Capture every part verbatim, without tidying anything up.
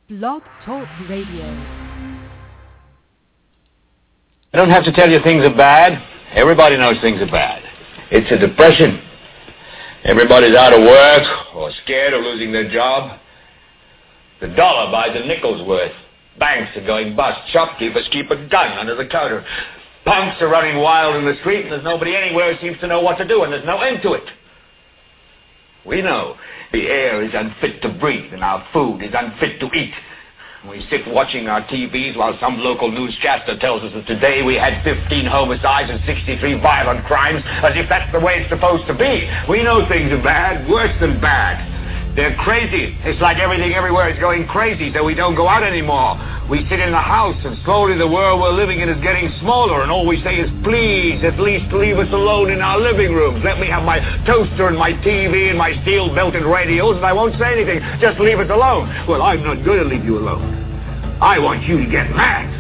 Blog Talk Radio. I don't have to tell you things are bad. Everybody knows things are bad. It's a depression. Everybody's out of work or scared of losing their job. The dollar buys a nickel's worth. Banks are going bust. Shopkeepers keep a gun under the counter. Punks are running wild in the street, and there's nobody anywhere who seems to know what to do, and there's no end to it. We know the air is unfit to breathe, and our food is unfit to eat. We sit watching our T Vs while some local newscaster tells us that today we had fifteen homicides and sixty-three violent crimes, as if that's the way it's supposed to be. We know things are bad, worse than bad. They're crazy. It's like everything everywhere is going crazy, so we don't go out anymore. We sit in the house, and slowly the world we're living in is getting smaller, and all we say is, please, at least leave us alone in our living rooms. Let me have my toaster and my T V and my steel-belted radios, and I won't say anything. Just leave us alone. Well, I'm not going to leave you alone. I want you to get mad.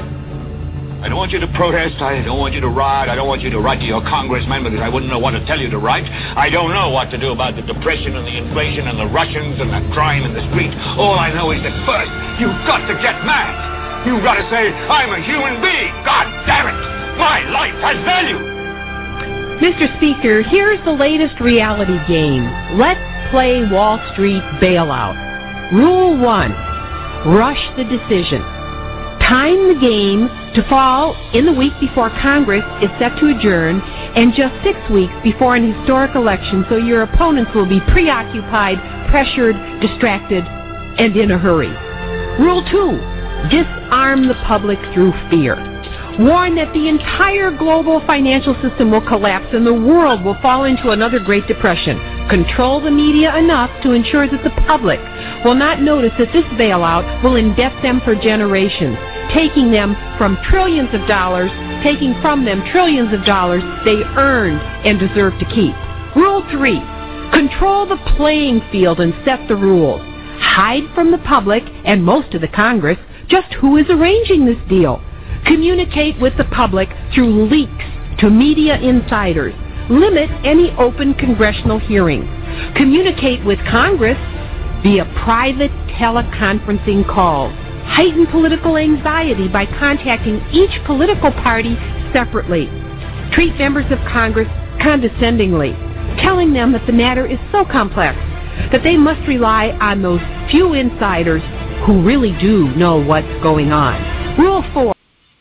I don't want you to protest. I don't want you to riot. I don't want you to write to your congressman because I wouldn't know what to tell you to write. I don't know what to do about the depression and the inflation and the Russians and the crime in the street. All I know is that first, you've got to get mad. You've got to say, I'm a human being. God damn it. My life has value. Mister Speaker, here's the latest reality game. Let's play Wall Street bailout. Rule one, rush the decision. Time the game to fall in the week before Congress is set to adjourn and just six weeks before an historic election, so your opponents will be preoccupied, pressured, distracted, and in a hurry. Rule two, disarm the public through fear. Warn that the entire global financial system will collapse and the world will fall into another Great Depression. Control the media enough to ensure that the public will not notice that this bailout will indebt them for generations, taking them from trillions of dollars, taking from them trillions of dollars they earned and deserve to keep. Rule three, control the playing field and set the rules. Hide from the public and most of the Congress just who is arranging this deal. Communicate with the public through leaks to media insiders. Limit any open congressional hearings. Communicate with Congress via private teleconferencing calls. Heighten political anxiety by contacting each political party separately. Treat members of Congress condescendingly, telling them that the matter is so complex that they must rely on those few insiders who really do know what's going on. Rule four.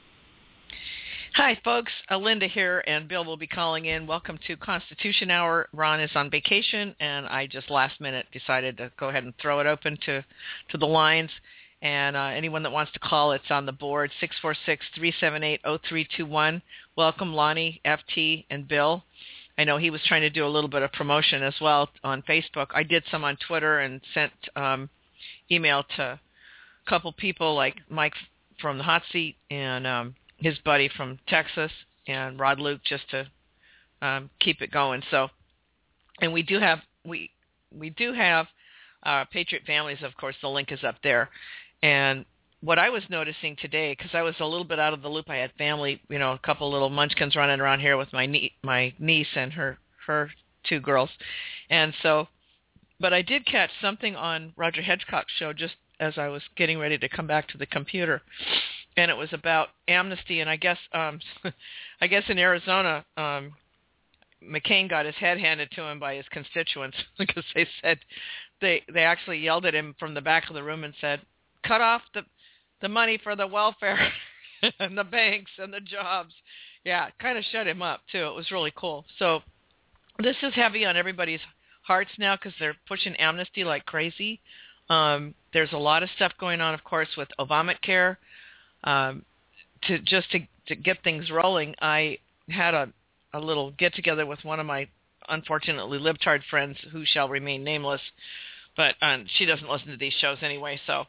Hi, folks. Uh, Linda here, and Bill will be calling in. Welcome to Constitution Hour. Ron is on vacation, and I just last minute decided to go ahead and throw it open to, to the lines. And uh, anyone that wants to call, it's on the board, six four six, three seven eight, zero three two one. Welcome, Lonnie, F T, and Bill. I know he was trying to do a little bit of promotion as well on Facebook. I did some on Twitter and sent um, email to a couple people like Mike from the Hot Seat and um, his buddy from Texas and Rod Luke just to um, keep it going. So, and we do have we we do have uh, Patriot Families. Of course, the link is up there. And what I was noticing today, because I was a little bit out of the loop, I had family, you know, a couple little munchkins running around here with my nie- my niece and her her two girls, and so, but I did catch something on Roger Hedgecock's show just as I was getting ready to come back to the computer. And it was about amnesty, and I guess, um, I guess in Arizona, um, McCain got his head handed to him by his constituents because they said they they actually yelled at him from the back of the room and said, "Cut off the the money for the welfare and the banks and the jobs." Yeah, it kind of shut him up too. It was really cool. So this is heavy on everybody's hearts now because they're pushing amnesty like crazy. Um, there's a lot of stuff going on, of course, with Obamacare. Um, to just to, to get things rolling, I had a, a little get-together with one of my, unfortunately, libtard friends who shall remain nameless, but um, she doesn't listen to these shows anyway, so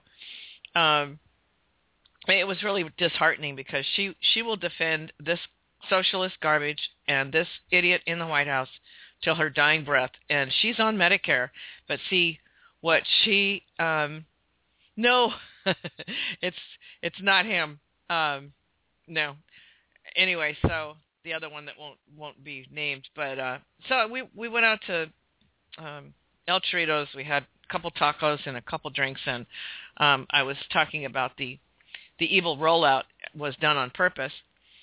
um, it was really disheartening because she, she will defend this socialist garbage and this idiot in the White House till her dying breath, and she's on Medicare, but see, what she... Um, No, it's it's not him. Um, no. Anyway, so the other one that won't won't be named, but uh, so we we went out to um, El Chorritos. We had couple tacos and a couple drinks, and um, I was talking about the the evil rollout was done on purpose.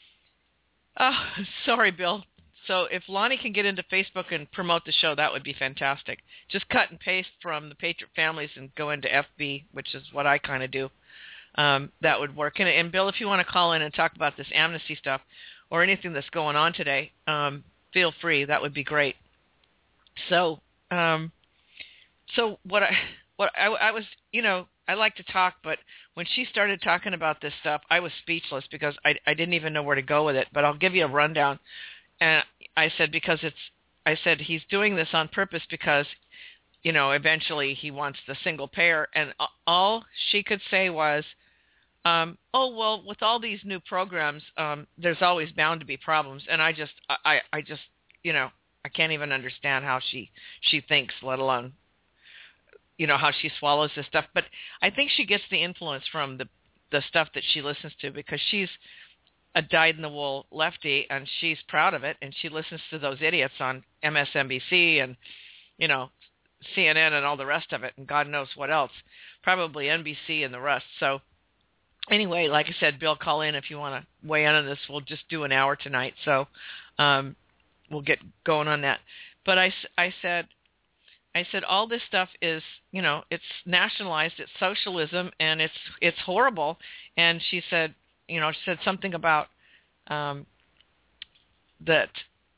Oh, sorry, Bill. So if Lonnie can get into Facebook and promote the show, that would be fantastic. Just cut and paste from the Patriot Families and go into F B, which is what I kind of do. Um, that would work. And, and, Bill, if you want to call in and talk about this amnesty stuff or anything that's going on today, um, feel free. That would be great. So, um, so what I, what I, I was, you know, I like to talk, but when she started talking about this stuff, I was speechless because I, I didn't even know where to go with it. But I'll give you a rundown. And I said, because it's, I said, he's doing this on purpose because, you know, eventually he wants the single payer. And all she could say was, um, oh, well, with all these new programs, um, there's always bound to be problems. And I just, I, I just, you know, I can't even understand how she, she thinks, let alone, you know, how she swallows this stuff. But I think she gets the influence from the, the stuff that she listens to because she's a dyed-in-the-wool lefty, and she's proud of it, and she listens to those idiots on M S N B C and, you know, C N N and all the rest of it, and God knows what else, probably N B C and the rest. So anyway, like I said, Bill, call in if you want to weigh in on this. We'll just do an hour tonight, so um, we'll get going on that. But I, I said, I said all this stuff is, you know, it's nationalized, it's socialism, and it's it's horrible. And she said, you know, she said something about um, that.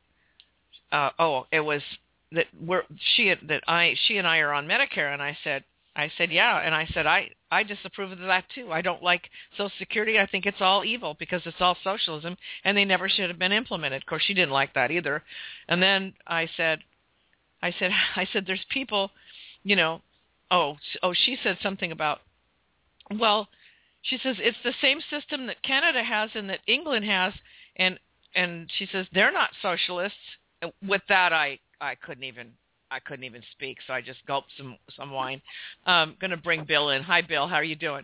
Uh, oh, it was that we're she that I she and I are on Medicare, and I said I said yeah, and I said I I disapprove of that too. I don't like Social Security. I think it's all evil because it's all socialism, and they never should have been implemented. Of course, she didn't like that either. And then I said, I said I said there's people, you know, oh oh she said something about, well. She says it's the same system that Canada has and that England has, and and she says they're not socialists. With that, I, I couldn't even I couldn't even speak, so I just gulped some some wine. Um, going to bring Bill in. Hi, Bill. How are you doing?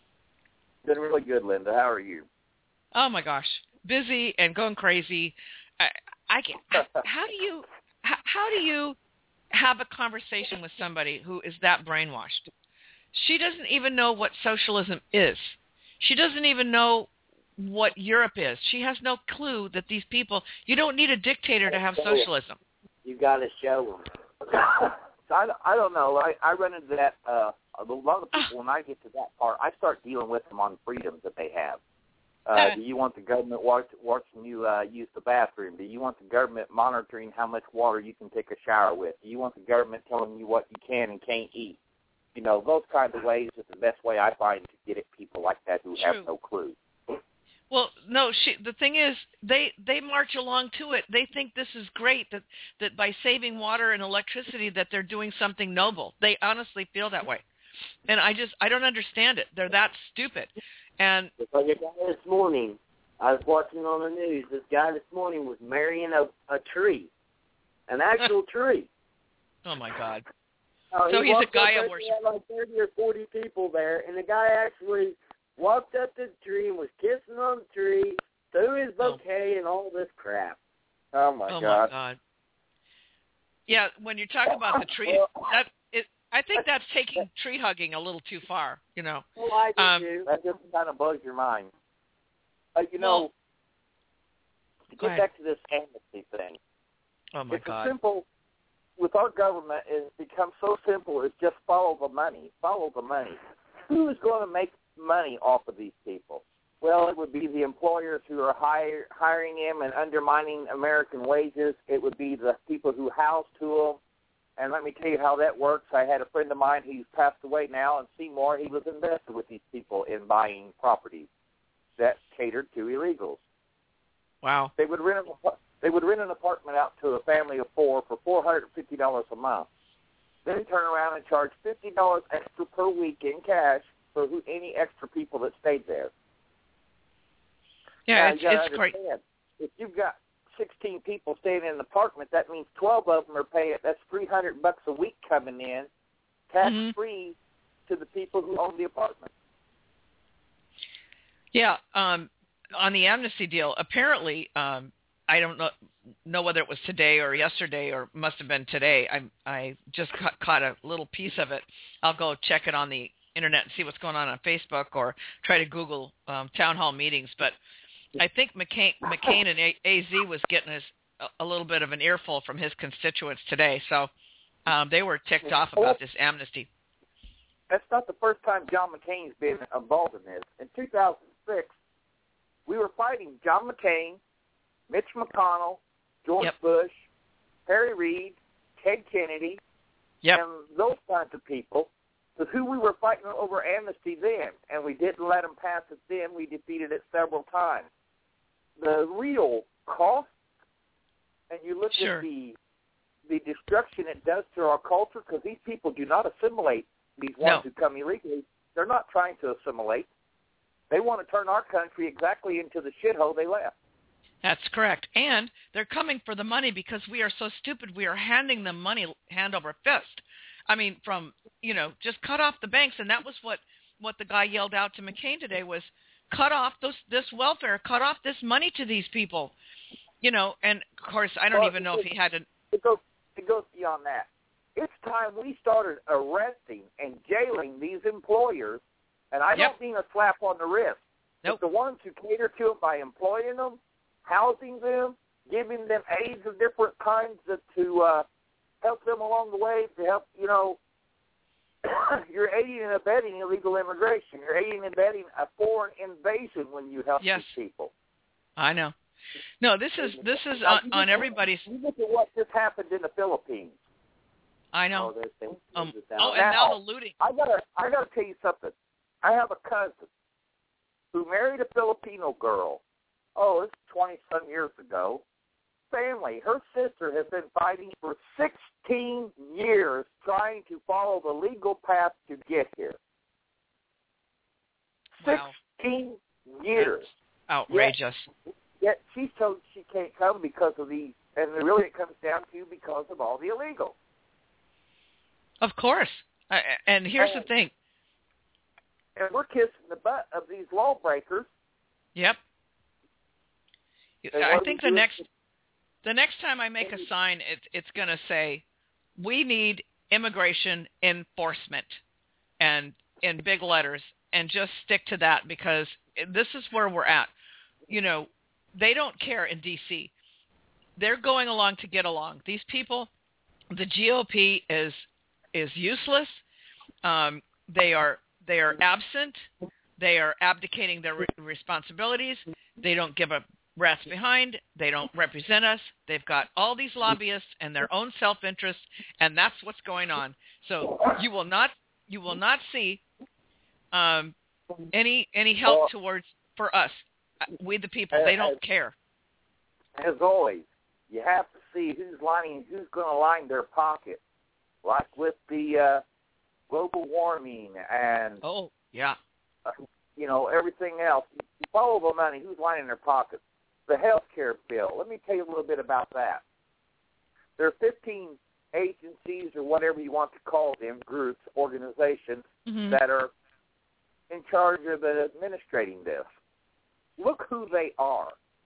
Doing really good, Linda. How are you? Oh my gosh, busy and going crazy. I, I can, how do you how, how do you have a conversation with somebody who is that brainwashed? She doesn't even know what socialism is. She doesn't even know what Europe is. She has no clue that these people, you don't need a dictator to have socialism. You got to show them. so I, I don't know. I, I run into that. Uh, a lot of people, when I get to that part, I start dealing with them on freedoms that they have. Uh, do you want the government watch, watching you uh, use the bathroom? Do you want the government monitoring how much water you can take a shower with? Do you want the government telling you what you can and can't eat? You know, those kinds of ways is the best way I find to get at people like that who True. have no clue. Well, no, she, the thing is, they, they march along to it. They think this is great, that, that by saving water and electricity that they're doing something noble. They honestly feel that way. And I just, I don't understand it. They're that stupid. And like a guy this morning, I was watching on the news, this guy this morning was marrying a, a tree, an actual tree. Oh, my God. Uh, so he he's a guy up of worship. He had like thirty or forty people there, and the guy actually walked up to the tree and was kissing on the tree, threw his bouquet, oh. and all this crap. Oh, my oh God. Oh, my God. Yeah, when you're talking about the tree, that it, I think that's taking tree hugging a little too far, you know. Well, I do um, too. That just kind of blows your mind. Uh, you know, well, to get back to this amnesty thing. Oh, my it's God. A simple, with our government, it's become so simple, it's just follow the money. Follow the money. Who is going to make money off of these people? Well, it would be the employers who are hire, hiring them and undermining American wages. It would be the people who house to them. And let me tell you how that works. I had a friend of mine who's passed away now in Seymour. He was invested with these people in buying properties that catered to illegals. Wow. They would rent an, they would rent an apartment out to a family of four for four hundred fifty dollars a month. Then turn around and charge fifty dollars extra per week in cash for who, any extra people that stayed there. Yeah, now, it's, it's great. If you've got sixteen people staying in an apartment, that means twelve of them are paying. That's three hundred bucks a week coming in, tax free, mm-hmm. to the people who own the apartment. Yeah, um, on the amnesty deal, apparently, um, I don't know know whether it was today or yesterday or must have been today. I I just ca- caught a little piece of it. I'll go check it on the internet and see what's going on on Facebook or try to Google um, town hall meetings. But I think McCain, McCain and A Z was getting his, a little bit of an earful from his constituents today. So um, they were ticked off about this amnesty. That's not the first time John McCain's been involved in this. In two thousand six, we were fighting John McCain, Mitch McConnell, George yep. Bush, Harry Reid, Ted Kennedy, yep. and those kinds of people, with who we were fighting over amnesty then, and we didn't let them pass it then. We defeated it several times. The real cost, and you look sure. at the the destruction it does to our culture, because these people do not assimilate. These ones no. who come illegally, they're not trying to assimilate. They want to turn our country exactly into the shithole they left. That's correct. And they're coming for the money because we are so stupid. We are handing them money hand over fist. I mean, from, you know, just cut off the banks. And that was what, what the guy yelled out to McCain today was cut off those, this welfare, cut off this money to these people. You know, and, of course, I don't well, even know it, if he had an... It goes, it goes beyond that. It's time we started arresting and jailing these employers, and I yep. don't mean a slap on the wrist. Nope. But the ones who cater to them by employing them, housing them, giving them aids of different kinds to uh, help them along the way, to help, you know, you're aiding and abetting illegal immigration. You're aiding and abetting a foreign invasion when you help yes. these people. I know. No, this is this is on, on everybody's... You look at what just happened in the Philippines. I know. Oh, things, um, down. oh and now, now the looting. I gotta, I gotta tell you something. I have a cousin who married a Filipino girl. Oh, it's twenty some years ago. Family, her sister has been fighting for sixteen years, trying to follow the legal path to get here. Wow. Sixteen years. That's outrageous. Yet, yet she's told she can't come because of these, and really it comes down to because of all the illegals. Of course. Uh, and here's and, the thing. And we're kissing the butt of these lawbreakers. Yep. And I think the doing? next the next time I make a sign, it, it's going to say, we need immigration enforcement, and in big letters, and just stick to that because this is where we're at. You know, they don't care in D C They're going along to get along. These people, the G O P is is useless. Um, they are they are absent. They are abdicating their re- responsibilities. They don't give a rat's behind. They don't represent us. They've got all these lobbyists and their own self-interest, and that's what's going on. So you will not you will not see um, any any help towards for us, we the people. They don't care. As always, you have to see who's lining who's going to line their pocket. Like with the uh, global warming and, oh, yeah, uh, you know, everything else. You follow the money, who's lining their pockets? The health care bill. Let me tell you a little bit about that. There are fifteen agencies or whatever you want to call them, groups, organizations, mm-hmm. that are in charge of administrating this. Look who they are.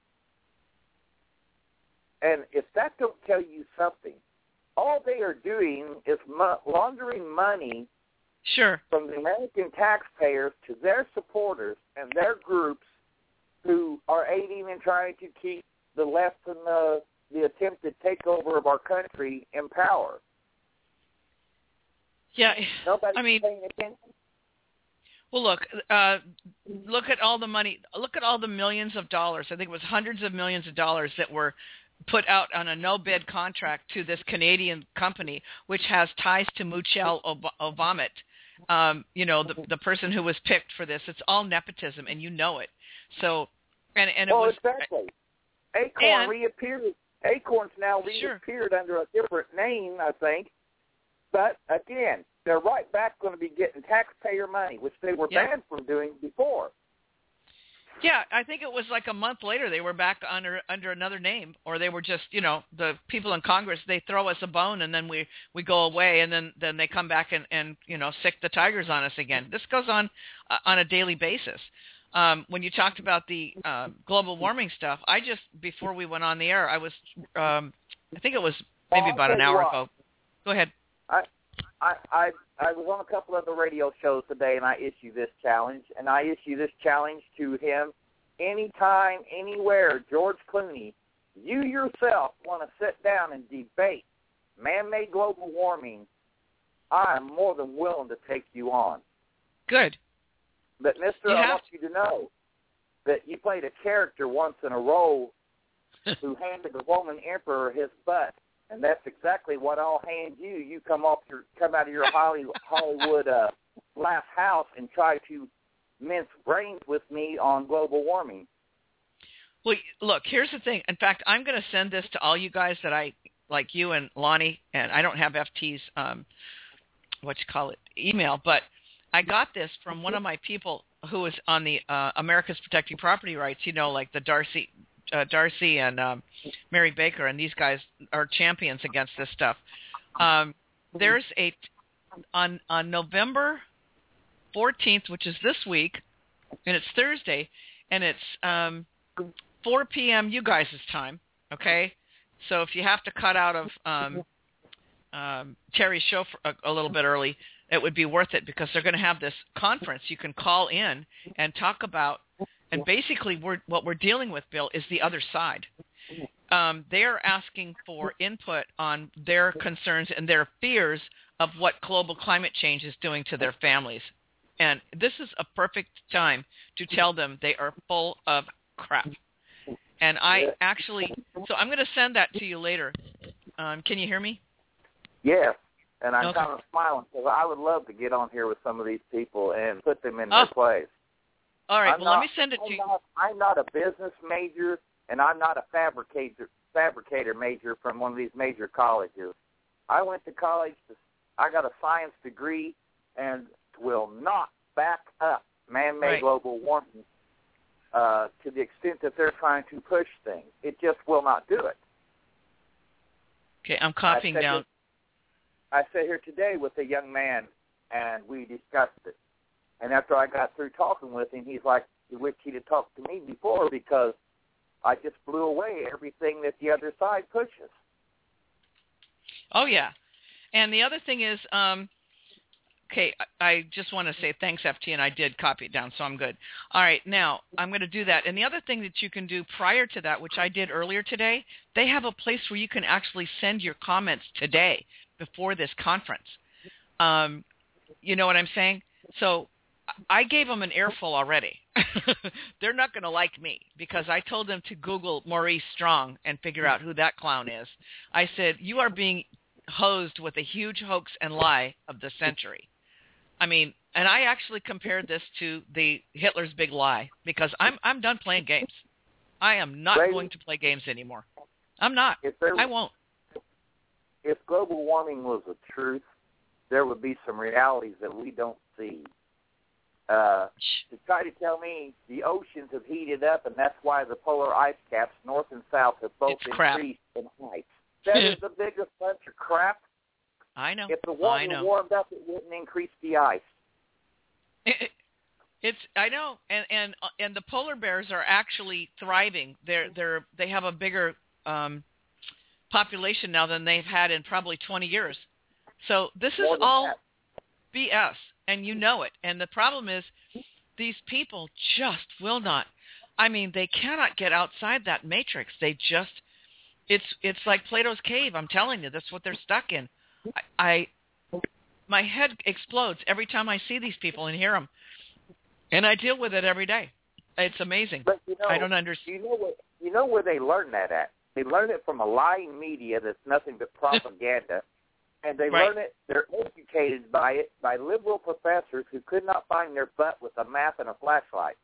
And if that don't tell you something, all they are doing is mo- laundering money sure. from the American taxpayers to their supporters and their groups who are aiding and trying to keep the left and the, the attempted takeover of our country in power. Yeah, Nobody's I mean, paying attention. Well, look, uh, look at all the money. Look at all the millions of dollars. I think it was hundreds of millions of dollars that were put out on a no-bid contract to this Canadian company, which has ties to Michelle Ob- Obama. Um, you know, the the person who was picked for this. It's all nepotism, and you know it. So, and and it well, was exactly. Acorn and, reappeared. Acorn's now reappeared sure. under a different name, I think. But again, they're right back going to be getting taxpayer money, which they were yeah. banned from doing before. Yeah, I think it was like a month later they were back under under another name, or they were just, you know, the people in Congress, they throw us a bone and then we, we go away, and then, then they come back and, and, you know, sick the tigers on us again. This goes on uh, on a daily basis. Um, when you talked about the uh, global warming stuff, I just, before we went on the air, I was, um, I think it was maybe well, about an hour what. ago. Go ahead. I, I, I, I was on a couple of the radio shows today, and I issue this challenge, and I issue this challenge to him. Anytime, anywhere, George Clooney, you yourself want to sit down and debate man-made global warming, I am more than willing to take you on. Good. But, Mister, You I have want you to know that you played a character once in a role who handed the Roman emperor his butt, and that's exactly what I'll hand you. You come off your come out of your Hollywood, Hollywood uh, glass house and try to mince brains with me on global warming. Well, look, here's the thing. In fact, I'm going to send this to all you guys that I, like you and Lonnie, and I don't have F T's, um, what you call it, email, but I got this from one of my people who is on the uh, America's Protecting Property Rights, you know, like the Darcy uh, Darcy and um, Mary Baker, and these guys are champions against this stuff. Um, there's a, on, on November fourteenth, which is this week, and it's Thursday, and it's um, four p.m. you guys' time, okay? So if you have to cut out of um, um, Terry's show for a, a little bit early, it would be worth it because they're going to have this conference. You can call in and talk about, and basically we're, what we're dealing with, Bill, is the other side. Um, they are asking for input on their concerns and their fears of what global climate change is doing to their families. And this is a perfect time to tell them they are full of crap. And I actually, so I'm going to send that to you later. Um, can you hear me? Yes, and I'm Okay. kind of smiling because I would love to get on here with some of these people and put them in Oh. their place. All right, I'm well, not, let me send it I'm to you. Not, I'm not a business major, and I'm not a fabricator fabricator major from one of these major colleges. I went to college. To, I got a science degree and will not back up man-made Right. global warming uh, to the extent that they're trying to push things. It just will not do it. Okay, I'm copying I down. Here, I sat here today with a young man, and we discussed it. And after I got through talking with him, he's like, he wished he'd have talked to me before because I just blew away everything that the other side pushes. Oh, yeah. And the other thing is, um, okay, I, I just want to say thanks, F T, and I did copy it down, so I'm good. All right, now I'm going to do that. And the other thing that you can do prior to that, which I did earlier today, they have a place where you can actually send your comments today before this conference. Um, you know what I'm saying? So I gave them an earful already. They're not going to like me because I told them to Google Maurice Strong and figure out who that clown is. I said, you are being hosed with a huge hoax and lie of the century. I mean, and I actually compared this to the Hitler's Big Lie because I'm I'm done playing games. I am not Brady, going to play games anymore. I'm not. If there, I won't. If global warming was the truth, there would be some realities that we don't see. Uh, to try to tell me the oceans have heated up and that's why the polar ice caps, north and south, have both It's crap. increased in height. That is the biggest bunch of crap. I know. If the I water know. warmed up, it wouldn't increase the ice. It, it's I know, and and and the polar bears are actually thriving. They're they're they have a bigger um, population now than they've had in probably twenty years. So this is More than all that. B S, and you know it. And the problem is, these people just will not. I mean, they cannot get outside that matrix. They just, it's it's like Plato's cave. I'm telling you, that's what they're stuck in. I, I my head explodes every time I see these people and hear them, and I deal with it every day. It's amazing. But you know, I don't understand. You know what? You know where they learn that at? They learn it from a lying media that's nothing but propaganda. And they Right. learn it, they're educated by it, by liberal professors who could not find their butt with a map and a flashlight.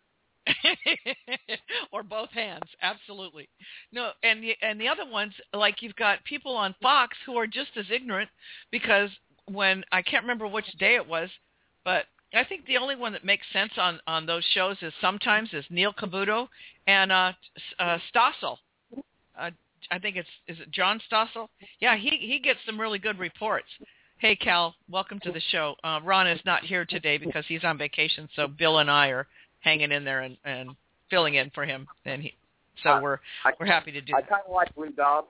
Or both hands, absolutely. No, and the, and the other ones, like you've got people on Fox who are just as ignorant because when, I can't remember which day it was, but I think the only one that makes sense on, on those shows is sometimes is Neil Cavuto and uh, uh, Stossel. Uh, I think it's, is it John Stossel? Yeah, he, he gets some really good reports. Hey, Cal, welcome to the show. Uh, Ron is not here today because he's on vacation, so Bill and I are hanging in there and, and filling in for him. And he, so I, we're I, we're happy to do I that. kind of like Lou Dobbs.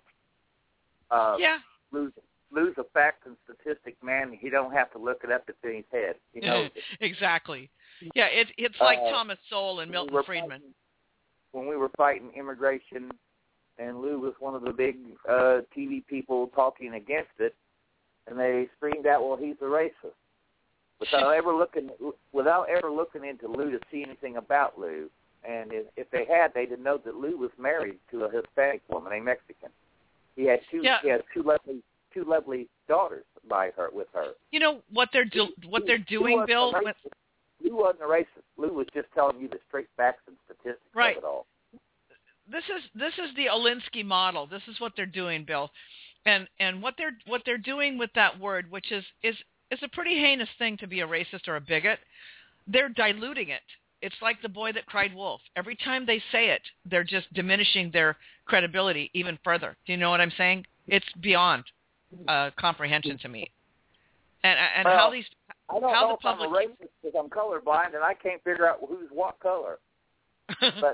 Uh, Yeah. Lou's, Lou's a fact and statistic man. He don't have to look it up. It's in his head. He knows it. Exactly. Yeah, it, it's like Uh, Thomas Sowell and Milton we Friedman. Fighting, when we were fighting immigration, and Lou was one of the big uh, T V people talking against it, and they screamed out, "Well, he's a racist," without ever looking without ever looking into Lou to see anything about Lou. And if, if they had, they didn't know that Lou was married to a Hispanic woman, a Mexican. He had two. Yeah. He had two lovely, two lovely daughters by her with her. You know what they're do, what they're doing, Lou Bill? wasn't a With, racist. Lou wasn't a racist. Lou was just telling you the straight facts and statistics Right. of it all. this is this is the Alinsky model. This is what they're doing, Bill, and and what they're what they're doing with that word, which is is is a pretty heinous thing to be a racist or a bigot. They're diluting it. It's like the boy that cried wolf. Every time they say it, they're just diminishing their credibility even further. Do you know what I'm saying? It's beyond uh, comprehension to me. And and well, how these I don't how know the if public I'm a racist because I'm colorblind and I can't figure out who's what color. But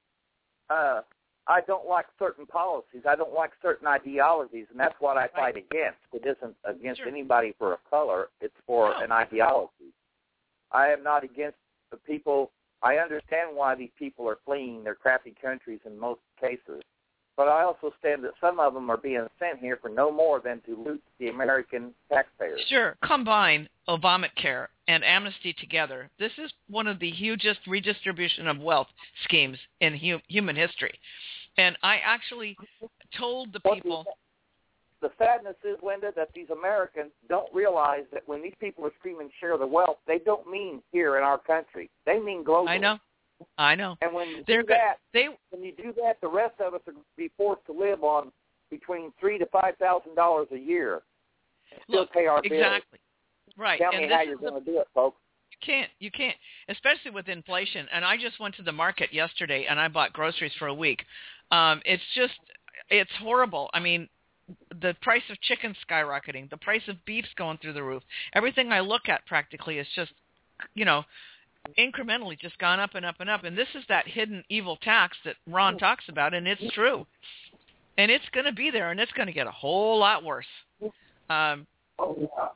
uh, I don't like certain policies. I don't like certain ideologies, and that's what I fight Right. against. It isn't against Sure. anybody for a color. It's for No. an ideology. I am not against the people. I understand why these people are fleeing their crappy countries in most cases. But I also stand that some of them are being sent here for no more than to loot the American taxpayers. Sure. Combine Obamacare and amnesty together. This is one of the hugest redistribution of wealth schemes in hu- human history. And I actually told the people... The sadness is, Linda, that these Americans don't realize that when these people are screaming share the wealth, they don't mean here in our country. They mean globally. I know. I know. And when you They're do that, they when you do that, the rest of us are going to be forced to live on between three to five thousand dollars a year and still look pay our bills. exactly right. Tell and me this how is you're the, going to do it, folks. You can't. You can't, especially with inflation. And I just went to the market yesterday and I bought groceries for a week. Um, it's just, it's horrible. I mean, the price of chicken skyrocketing, the price of beef's going through the roof. Everything I look at practically is just, you know, incrementally just gone up and up and up. And this is that hidden evil tax that Ron talks about, and it's true. And it's going to be there, and it's going to get a whole lot worse. Um, Oh, yeah.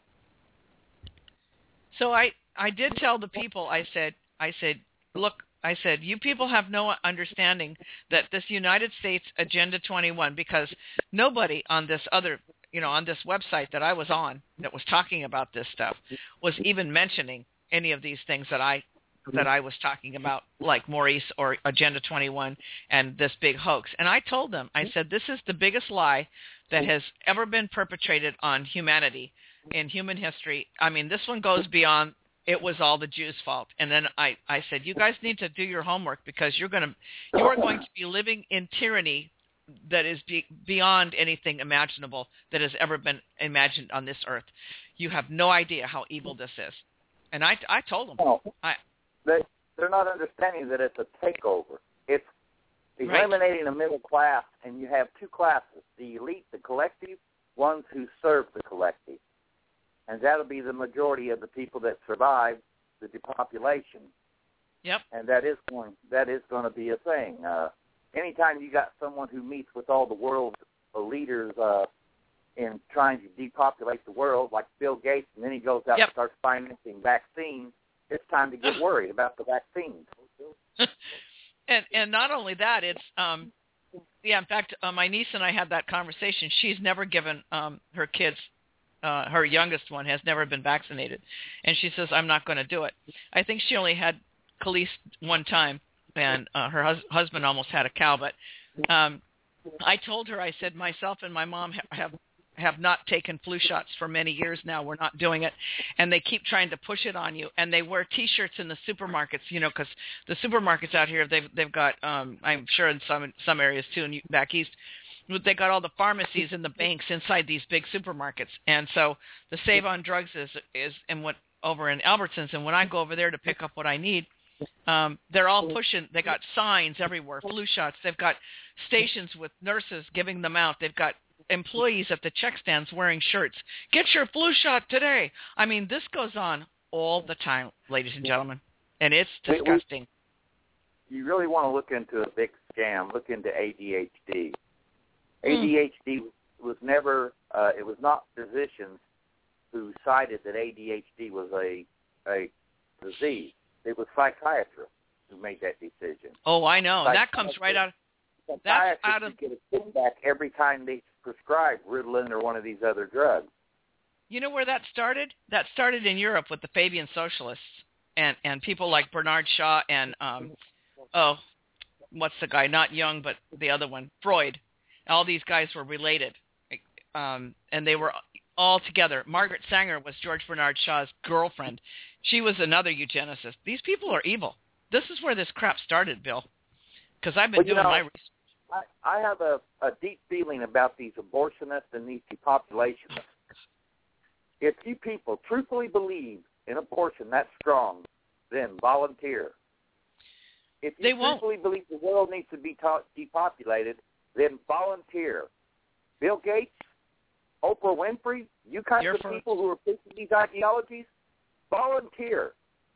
so I, I did tell the people, I said, I said, look, I said, you people have no understanding that this United States Agenda twenty-one, because nobody on this other, you know, on this website that I was on that was talking about this stuff was even mentioning any of these things that I that I was talking about, like Maurice or Agenda twenty-one and this big hoax. And I told them, I said, this is the biggest lie that has ever been perpetrated on humanity in human history. I mean, this one goes beyond it was all the Jews' fault. And then I, I said, you guys need to do your homework because you're going to, you are going to be living in tyranny that is be, beyond anything imaginable that has ever been imagined on this earth. You have no idea how evil this is. And I, I told them. No. I, They, they're not understanding that it's a takeover. It's Right. eliminating a middle class, and you have two classes, the elite, the collective, ones who serve the collective. And that'll be the majority of the people that survive the depopulation. Yep. And that is going that is going to be a thing. Uh, anytime you got someone who meets with all the world's leaders uh, in trying to depopulate the world, like Bill Gates, and then he goes out Yep. and starts financing vaccines, it's time to get worried about the vaccines. and and not only that, it's um, yeah. In fact, uh, my niece and I had that conversation. She's never given um, her kids. Uh, her youngest one has never been vaccinated, and she says, I'm not going to do it. I think she only had Khalees one time, and uh, her hus- husband almost had a cow. But um, I told her, I said, myself and my mom ha- have have not taken flu shots for many years now. We're not doing it, and they keep trying to push it on you. And they wear T-shirts in the supermarkets, you know, because the supermarkets out here, they've they've got, um, I'm sure in some some areas too, and back east, they got all the pharmacies and the banks inside these big supermarkets. And so the Save on Drugs is is and what over in Albertsons. And when I go over there to pick up what I need, um, they're all pushing. They got signs everywhere, flu shots. They've got stations with nurses giving them out. They've got employees at the check stands wearing shirts. Get your flu shot today. I mean, this goes on all the time, ladies and gentlemen, and it's disgusting. you really want to look into a big scam, look into A D H D. A D H D mm. was never, uh, it was not physicians who cited that A D H D was a a disease. It was psychiatrists who made that decision. Oh, I know. That comes right out. That's out of. Get a kickback every time they prescribe Ritalin or one of these other drugs. You know where that started? That started in Europe with the Fabian Socialists and and people like Bernard Shaw and um, oh, what's the guy? Not Jung, but the other one, Freud. All these guys were related, um, and they were all together. Margaret Sanger was George Bernard Shaw's girlfriend. She was another eugenicist. These people are evil. This is where this crap started, Bill, because I've been well, doing know, my research. I, I have a, a deep feeling about these abortionists and these depopulationists. If you people truthfully believe in abortion that strong, then volunteer. If you they won't. truthfully believe the world needs to be ta- depopulated, then volunteer. Bill Gates, Oprah Winfrey, you kinds You're of for... people who are pushing these ideologies, volunteer.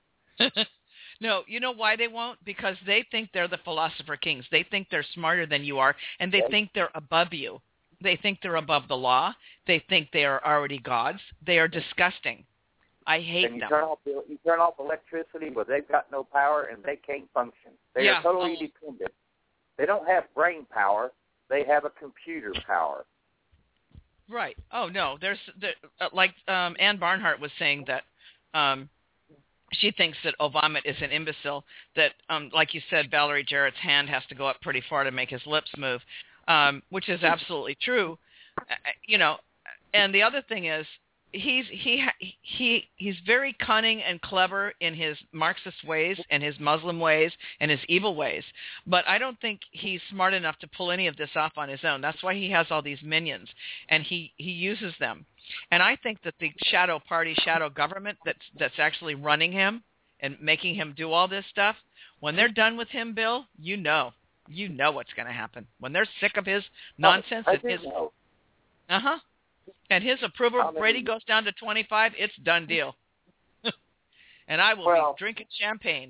No, you know why they won't? Because they think they're the philosopher kings. They think they're smarter than you are, and they yes. think they're above you. They think they're above the law. They think they are already gods. They are disgusting. I hate and you them. Turn off the, you turn off electricity, but they've got no power and they can't function. They yeah. are totally oh. dependent. They don't have brain power. They have a computer power. Right. Oh, no. There's the, uh, like um, Ann Barnhart was saying that um, she thinks that Obama is an imbecile, that, um, like you said, Valerie Jarrett's hand has to go up pretty far to make his lips move, um, which is absolutely true. Uh, you know, and the other thing is, He's he he he's very cunning and clever in his Marxist ways and his Muslim ways and his evil ways, but I don't think he's smart enough to pull any of this off on his own. That's why he has all these minions, and he, he uses them. And I think that the shadow party, shadow government that's that's actually running him and making him do all this stuff, when they're done with him, Bill, you know, you know what's going to happen. When they're sick of his nonsense oh, I and do his know. uh huh. And his approval I mean, rating goes down to twenty-five, it's done deal. And I will well, be drinking champagne.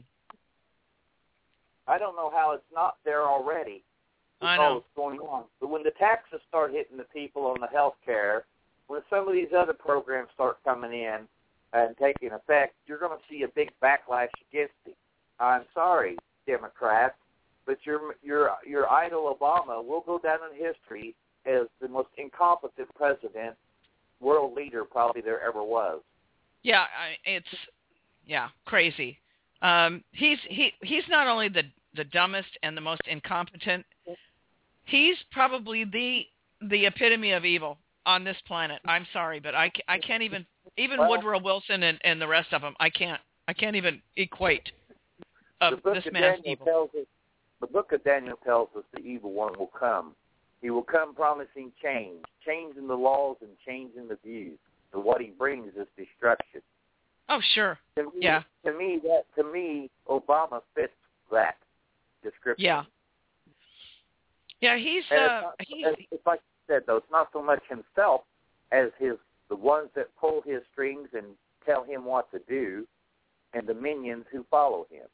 I don't know how it's not there already. I know. What's going on. But when the taxes start hitting the people on the health care, when some of these other programs start coming in and taking effect, you're going to see a big backlash against it. I'm sorry, Democrats, but your your your idol Obama will go down in history as the most incompetent president, world leader probably there ever was. Yeah, I, it's yeah crazy. Um, he's he he's not only the the dumbest and the most incompetent. He's probably the the epitome of evil on this planet. I'm sorry, but I, I can't even even well, Woodrow Wilson and, and the rest of them. I can't I can't even equate of the book this of man's Daniel evil. Tells us, the book of Daniel tells us the evil one will come. He will come promising change, change in the laws and change in the views. So what he brings is destruction. Oh, sure. To me, yeah. To me, that to me, Obama fits that description. Yeah. Yeah, he's And uh, it's, not, he's. it's, it's like you said, though. It's not so much himself as his the ones that pull his strings and tell him what to do, and the minions who follow him.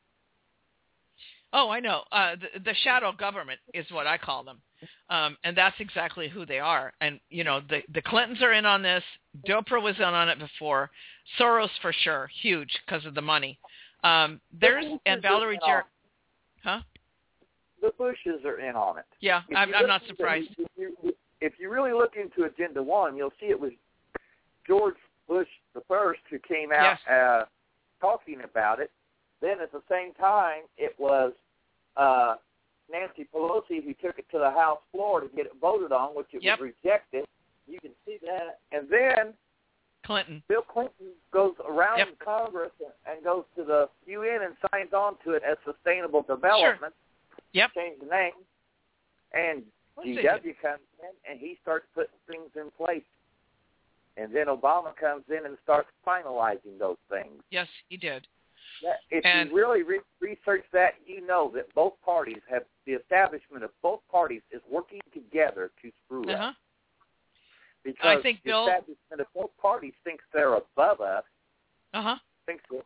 Oh, I know. Uh, the, the shadow government is what I call them. Um, and that's exactly who they are. And, you know, the, the Clintons are in on this. Oprah was in on it before. Soros, for sure, huge because of the money. Um, there's and Valerie Jarrett. Huh? The Bushes are in on it. Yeah, If I'm, I'm not surprised. If you, if you really look into Agenda One, you'll see it was George Bush the first who came out yes. uh, talking about it. Then at the same time, it was uh, Nancy Pelosi who took it to the House floor to get it voted on, which it yep. was rejected. You can see that. And then Clinton. Bill Clinton goes around yep. Congress and, and goes to the U N and signs on to it as Sustainable Development. Sure. Yep. Change the name. And G W comes in and he starts putting things in place. And then Obama comes in and starts finalizing those things. Yes, he did. If and, you really re- research that, you know that both parties have, the establishment of both parties is working together to screw uh-huh. us. Because I think the Bill, establishment of both parties thinks they're above us, uh-huh. thinks that we,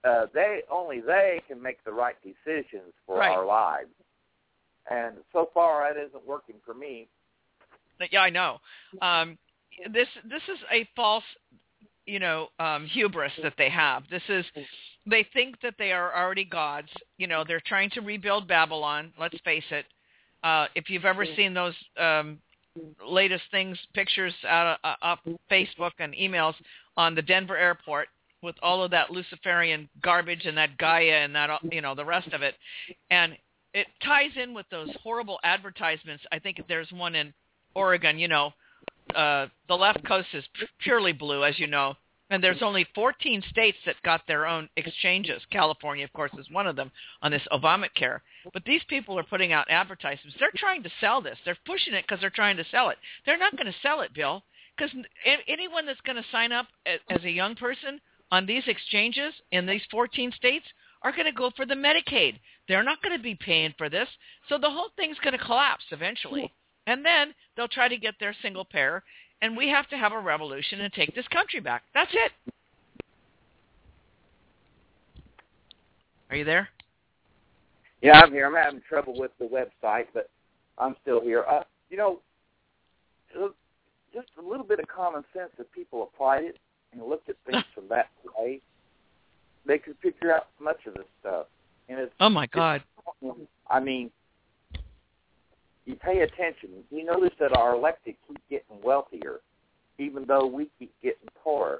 uh, they only they can make the right decisions for right. our lives. And so far, that isn't working for me. Yeah, I know. Um, this this is a false, you know, um, hubris that they have. This is, they think that they are already gods. You know, they're trying to rebuild Babylon. Let's face it. Uh, if you've ever seen those um, latest things, pictures out of, uh, off Facebook and emails on the Denver airport with all of that Luciferian garbage and that Gaia and that, you know, the rest of it, and it ties in with those horrible advertisements. I think there's one in Oregon, you know, uh, the left coast is p- purely blue, as you know, and there's only fourteen states that got their own exchanges. California, of course, is one of them on this Obamacare. But these people are putting out advertisements. They're trying to sell this. They're pushing it because they're trying to sell it. They're not going to sell it, Bill, because anyone that's going to sign up as a young person on these exchanges in these fourteen states are going to go for the Medicaid. They're not going to be paying for this. So the whole thing's going to collapse eventually. And then they'll try to get their single payer, and we have to have a revolution and take this country back. That's it. Are you there? Yeah, I'm here. I'm having trouble with the website, but I'm still here. Uh, you know, just a little bit of common sense, if people applied it and looked at things from that way, they could figure out much of this stuff. And it's, oh, my God. I mean, you pay attention. You notice that our elected keep getting wealthier, even though we keep getting poorer.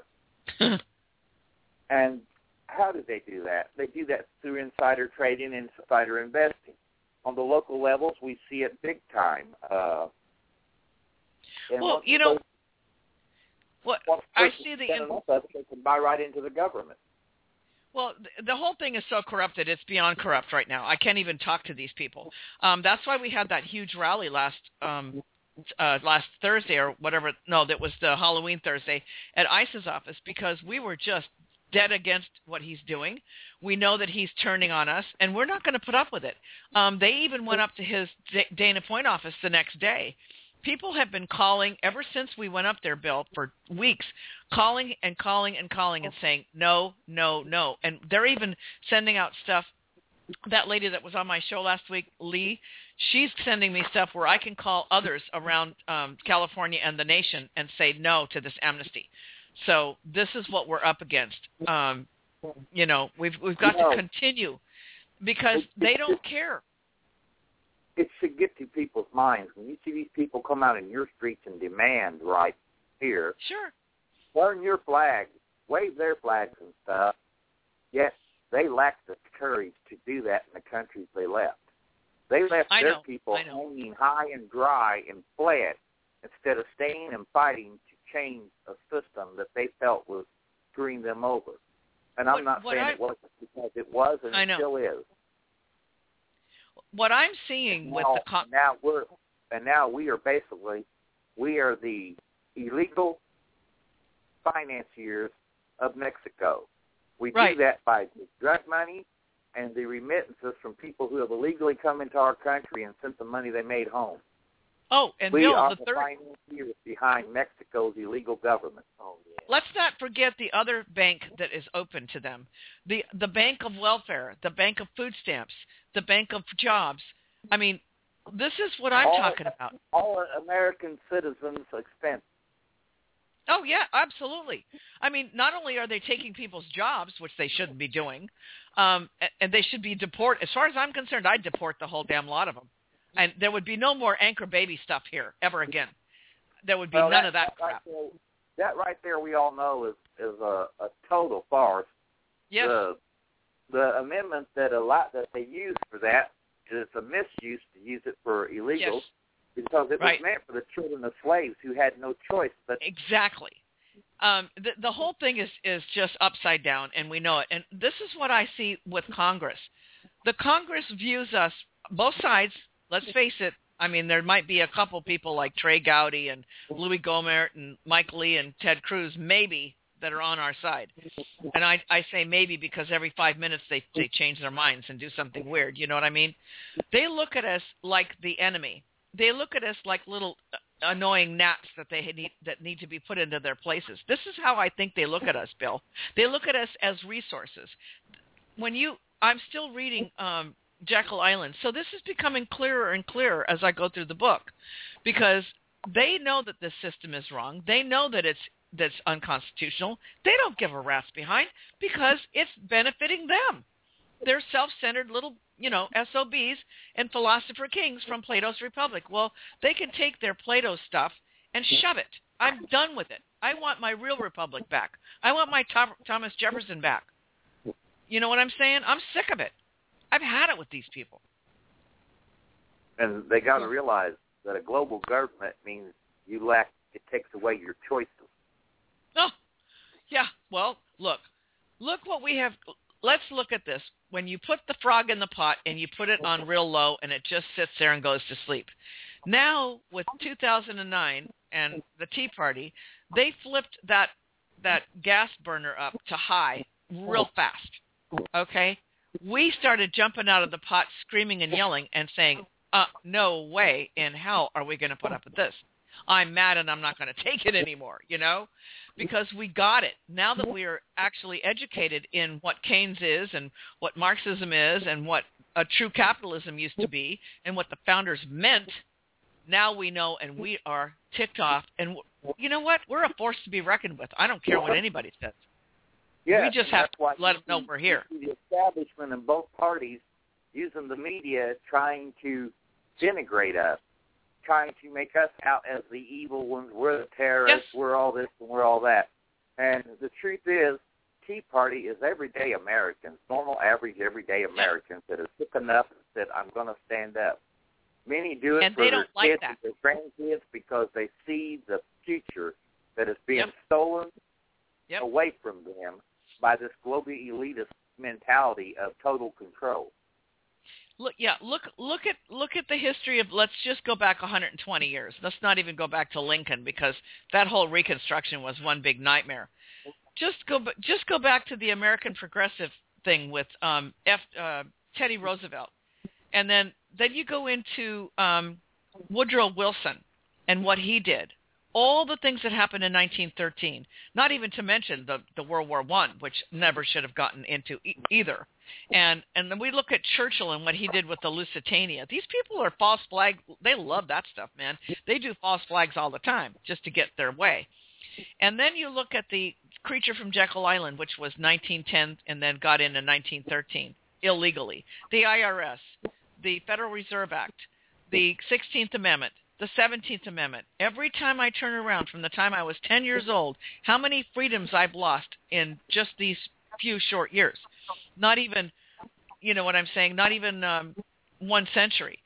And how do they do that? They do that through insider trading and insider investing. On the local levels, we see it big time. Uh, well, you know, what I see the in- enough of it, they can buy right into the government. Well, the whole thing is so corrupted, it's beyond corrupt right now. I can't even talk to these people. Um, that's why we had that huge rally last um, uh, last Thursday or whatever. No, that was the Halloween Thursday at ICE's office, because we were just dead against what he's doing. We know that he's turning on us, and we're not going to put up with it. Um, they even went up to his D- Dana Point office the next day. People have been calling ever since we went up there, Bill, for weeks, calling and calling and calling and saying, no, no, no. And they're even sending out stuff. That lady that was on my show last week, Lee, she's sending me stuff where I can call others around um, California and the nation and say no to this amnesty. So this is what we're up against. Um, you know, we've we've got no. to continue because they don't care. It should get to people's minds. When you see these people come out in your streets and demand right here, sure, burn your flag, wave their flags and stuff, yes, they lack the courage to do that in the countries they left. They left I their know, people I know. hanging high and dry and fled instead of staying and fighting to change a system that they felt was screwing them over. And I'm what, not what saying I, it wasn't, because it was and I it know. still is. What I'm seeing now, with the con- now we're and now we are basically we are the illegal financiers of Mexico. We right. do that by the drug money and the remittances from people who have illegally come into our country and sent the money they made home. Oh, and we Bill, are the third. financiers behind Mexico's illegal government. Oh, yeah. Let's not forget the other bank that is open to them, the the Bank of Welfare, the Bank of Food Stamps, the Bank of Jobs. I mean, this is what I'm all, talking about. All American citizens' expense. Oh, yeah, absolutely. I mean, not only are they taking people's jobs, which they shouldn't be doing, um, and they should be deported. As far as I'm concerned, I'd deport the whole damn lot of them. And there would be no more anchor baby stuff here ever again. There would be well, none that, of that, that crap. Right there, that right there we all know is, is a, a total farce. Yes. The, the amendment that a lot that they use for that is a misuse to use it for illegals. Yes. Because it Right. was meant for the children of slaves who had no choice. But Exactly. Um, the, the whole thing is, is just upside down, and we know it. And this is what I see with Congress. The Congress views us, both sides, let's face it, I mean, there might be a couple people like Trey Gowdy and Louis Gohmert and Mike Lee and Ted Cruz, maybe, that are on our side. And I, I say maybe because every five minutes they, they change their minds and do something weird. You know what I mean? They look at us like the enemy. They look at us like little annoying gnats that they need that need to be put into their places. This is how I think they look at us, Bill. They look at us as resources. when you, I'm still reading um, Jekyll Island, so this is becoming clearer and clearer as I go through the book, because they know that this system is wrong. They know that it's that's unconstitutional. They don't give a rat's behind because it's benefiting them. They're self-centered little, you know, S O Bs and philosopher kings from Plato's Republic. Well, they can take their Plato stuff and shove it. I'm done with it. I want my real republic back. I want my Thomas Jefferson back. You know what I'm saying? I'm sick of it. I've had it with these people. And they got to realize that a global government means you lack, it takes away your choices. Oh, yeah. Well, look. Look what we have. Let's look at this. When you put the frog in the pot and you put it on real low and it just sits there and goes to sleep. Now, with two thousand nine and the Tea Party, they flipped that that gas burner up to high real fast. Okay? We started jumping out of the pot, screaming and yelling and saying, uh, no way in hell are we going to put up with this. I'm mad and I'm not going to take it anymore, you know, because we got it. Now that we are actually educated in what Keynes is and what Marxism is and what a true capitalism used to be and what the founders meant, now we know and we are ticked off. And you know what? We're a force to be reckoned with. I don't care what anybody says. Yeah, we just have to let them know we're here. The establishment in both parties using the media trying to denigrate us, trying to make us out as the evil ones. We're the terrorists. Yes. We're all this and we're all that. And the truth is, Tea Party is everyday Americans, normal, average, everyday Americans that are sick enough and said, I'm going to stand up. Many do it and for they their don't like kids that. and their grandkids because they see the future that is being Yep. stolen Yep. away from them by this global elitist mentality of total control. Look, yeah, look, look at look at the history of. Let's just go back one hundred twenty years. Let's not even go back to Lincoln because that whole Reconstruction was one big nightmare. Just go, just go back to the American Progressive thing with um, F, uh, Teddy Roosevelt, and then then you go into um, Woodrow Wilson and what he did. All the things that happened in nineteen thirteen, not even to mention the, the World War One, which never should have gotten into e- either. And and then we look at Churchill and what he did with the Lusitania. These people are false flag. They love that stuff, man. They do false flags all the time just to get their way. And then you look at the Creature from Jekyll Island, which was nineteen ten and then got in in nineteen thirteen illegally. The I R S, the Federal Reserve Act, the sixteenth Amendment, the seventeenth Amendment. Every time I turn around from the time I was ten years old, how many freedoms I've lost in just these few short years. Not even, you know what I'm saying, not even um, one century.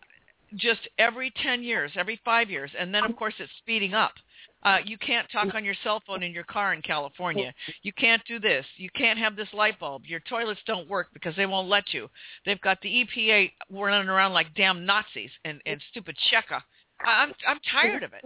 Just every ten years, every five years. And then, of course, it's speeding up. Uh, you can't talk on your cell phone in your car in California. You can't do this. You can't have this light bulb. Your toilets don't work because they won't let you. They've got the E P A running around like damn Nazis and, and stupid Cheka. I'm I'm tired of it.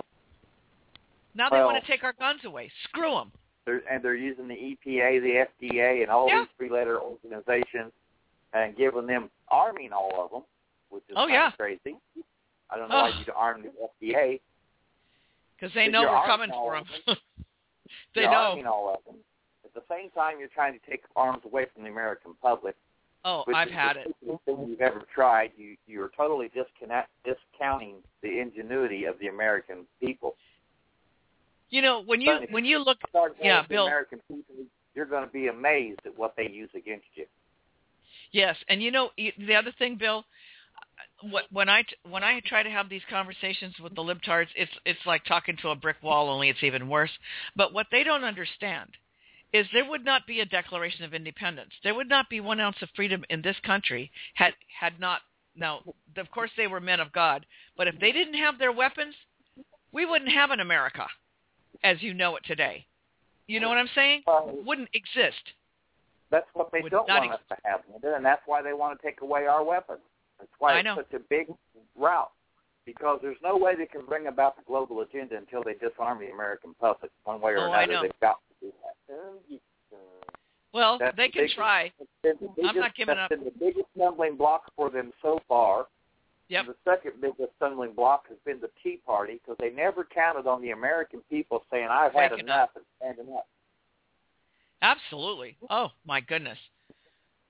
Now they well, want to take our guns away. Screw them. They're, and they're using the E P A, the F D A, and all Yeah. these three-letter organizations and giving them, arming all of them, which is Oh, kind yeah. of crazy. I don't know Ugh. why you'd arm the F D A. Because they But know you're we're arming coming all for of them. they you're know. arming all of them. At the same time, you're trying to take arms away from the American public. Oh, which I've is had the it. stupidest thing you've ever tried. You, you're totally disconnect, discounting the ingenuity of the American people. You know, when you But when you look, Start yeah, the Bill. American people, you're going to be amazed at what they use against you. Yes, and you know the other thing, Bill. When I when I try to have these conversations with the libtards, it's it's like talking to a brick wall, only it's even worse. But what they don't understand is there would not be a Declaration of Independence. There would not be one ounce of freedom in this country had had not. Now, of course, they were men of God, but if they didn't have their weapons, we wouldn't have an America as you know it today. You know what I'm saying? Well, wouldn't exist. That's what they Would don't not want us to have, Linda, and that's why they want to take away our weapons. That's why I it's know. such a big route, because there's no way they can bring about the global agenda until they disarm the American public one way or Oh, I another. know. They've got to do that. Well, That's they the can biggest- try. It's been the biggest, I'm not giving that's up. been the biggest stumbling block for them so far. Yep. And the second biggest stumbling block has been the Tea Party, because they never counted on the American people saying, I've had Waking enough and standing up. Absolutely. Oh, my goodness.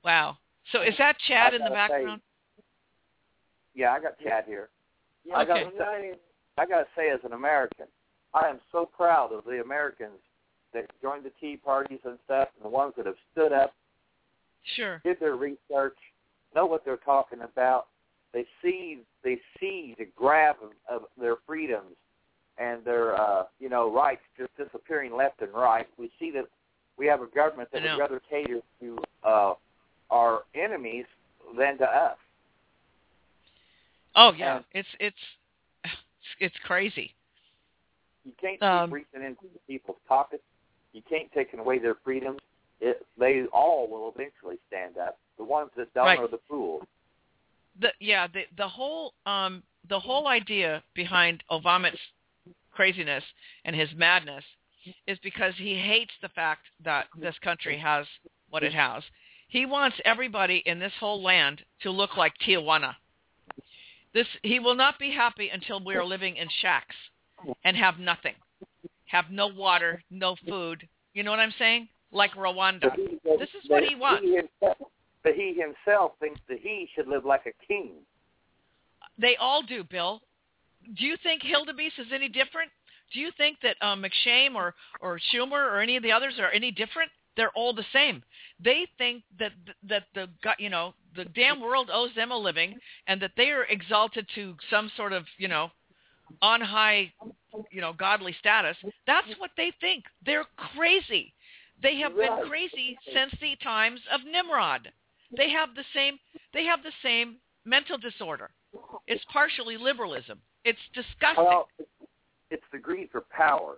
Wow. So is that Chad in the background? Say, yeah, I got Chad here. Yeah, I okay. got to say, I got to say, as an American, I am so proud of the Americans that joined the Tea Parties and stuff, and the ones that have stood up, Sure. did their research, know what they're talking about. They see, they see the grab of, of their freedoms and their, uh, you know, rights just disappearing left and right. We see that we have a government that would rather cater to uh, our enemies than to us. Oh yeah, and it's it's it's crazy. You can't keep um, reaching into people's pockets. You can't take away their freedoms. It, they all will eventually stand up. The ones that don't right. are the fools. The yeah the the whole um the whole idea behind Obama's craziness and his madness is because he hates the fact that this country has what it has. He wants everybody in this whole land to look like Tijuana. This he will not be happy until we are living in shacks and have nothing, have no water, no food. You know what I'm saying? Like Rwanda. He, this is what he wants. He himself, but he himself thinks that he should live like a king. They all do, Bill. Do you think Hildebeest is any different? Do you think that um, McShane or, or Schumer or any of the others are any different? They're all the same. They think that that the you know the damn world owes them a living, and that they are exalted to some sort of you know on high you know godly status. That's what they think. They're crazy. They have been crazy since the times of Nimrod. They have the same. They have the same mental disorder. It's partially liberalism. It's disgusting. Well, it's the greed for power.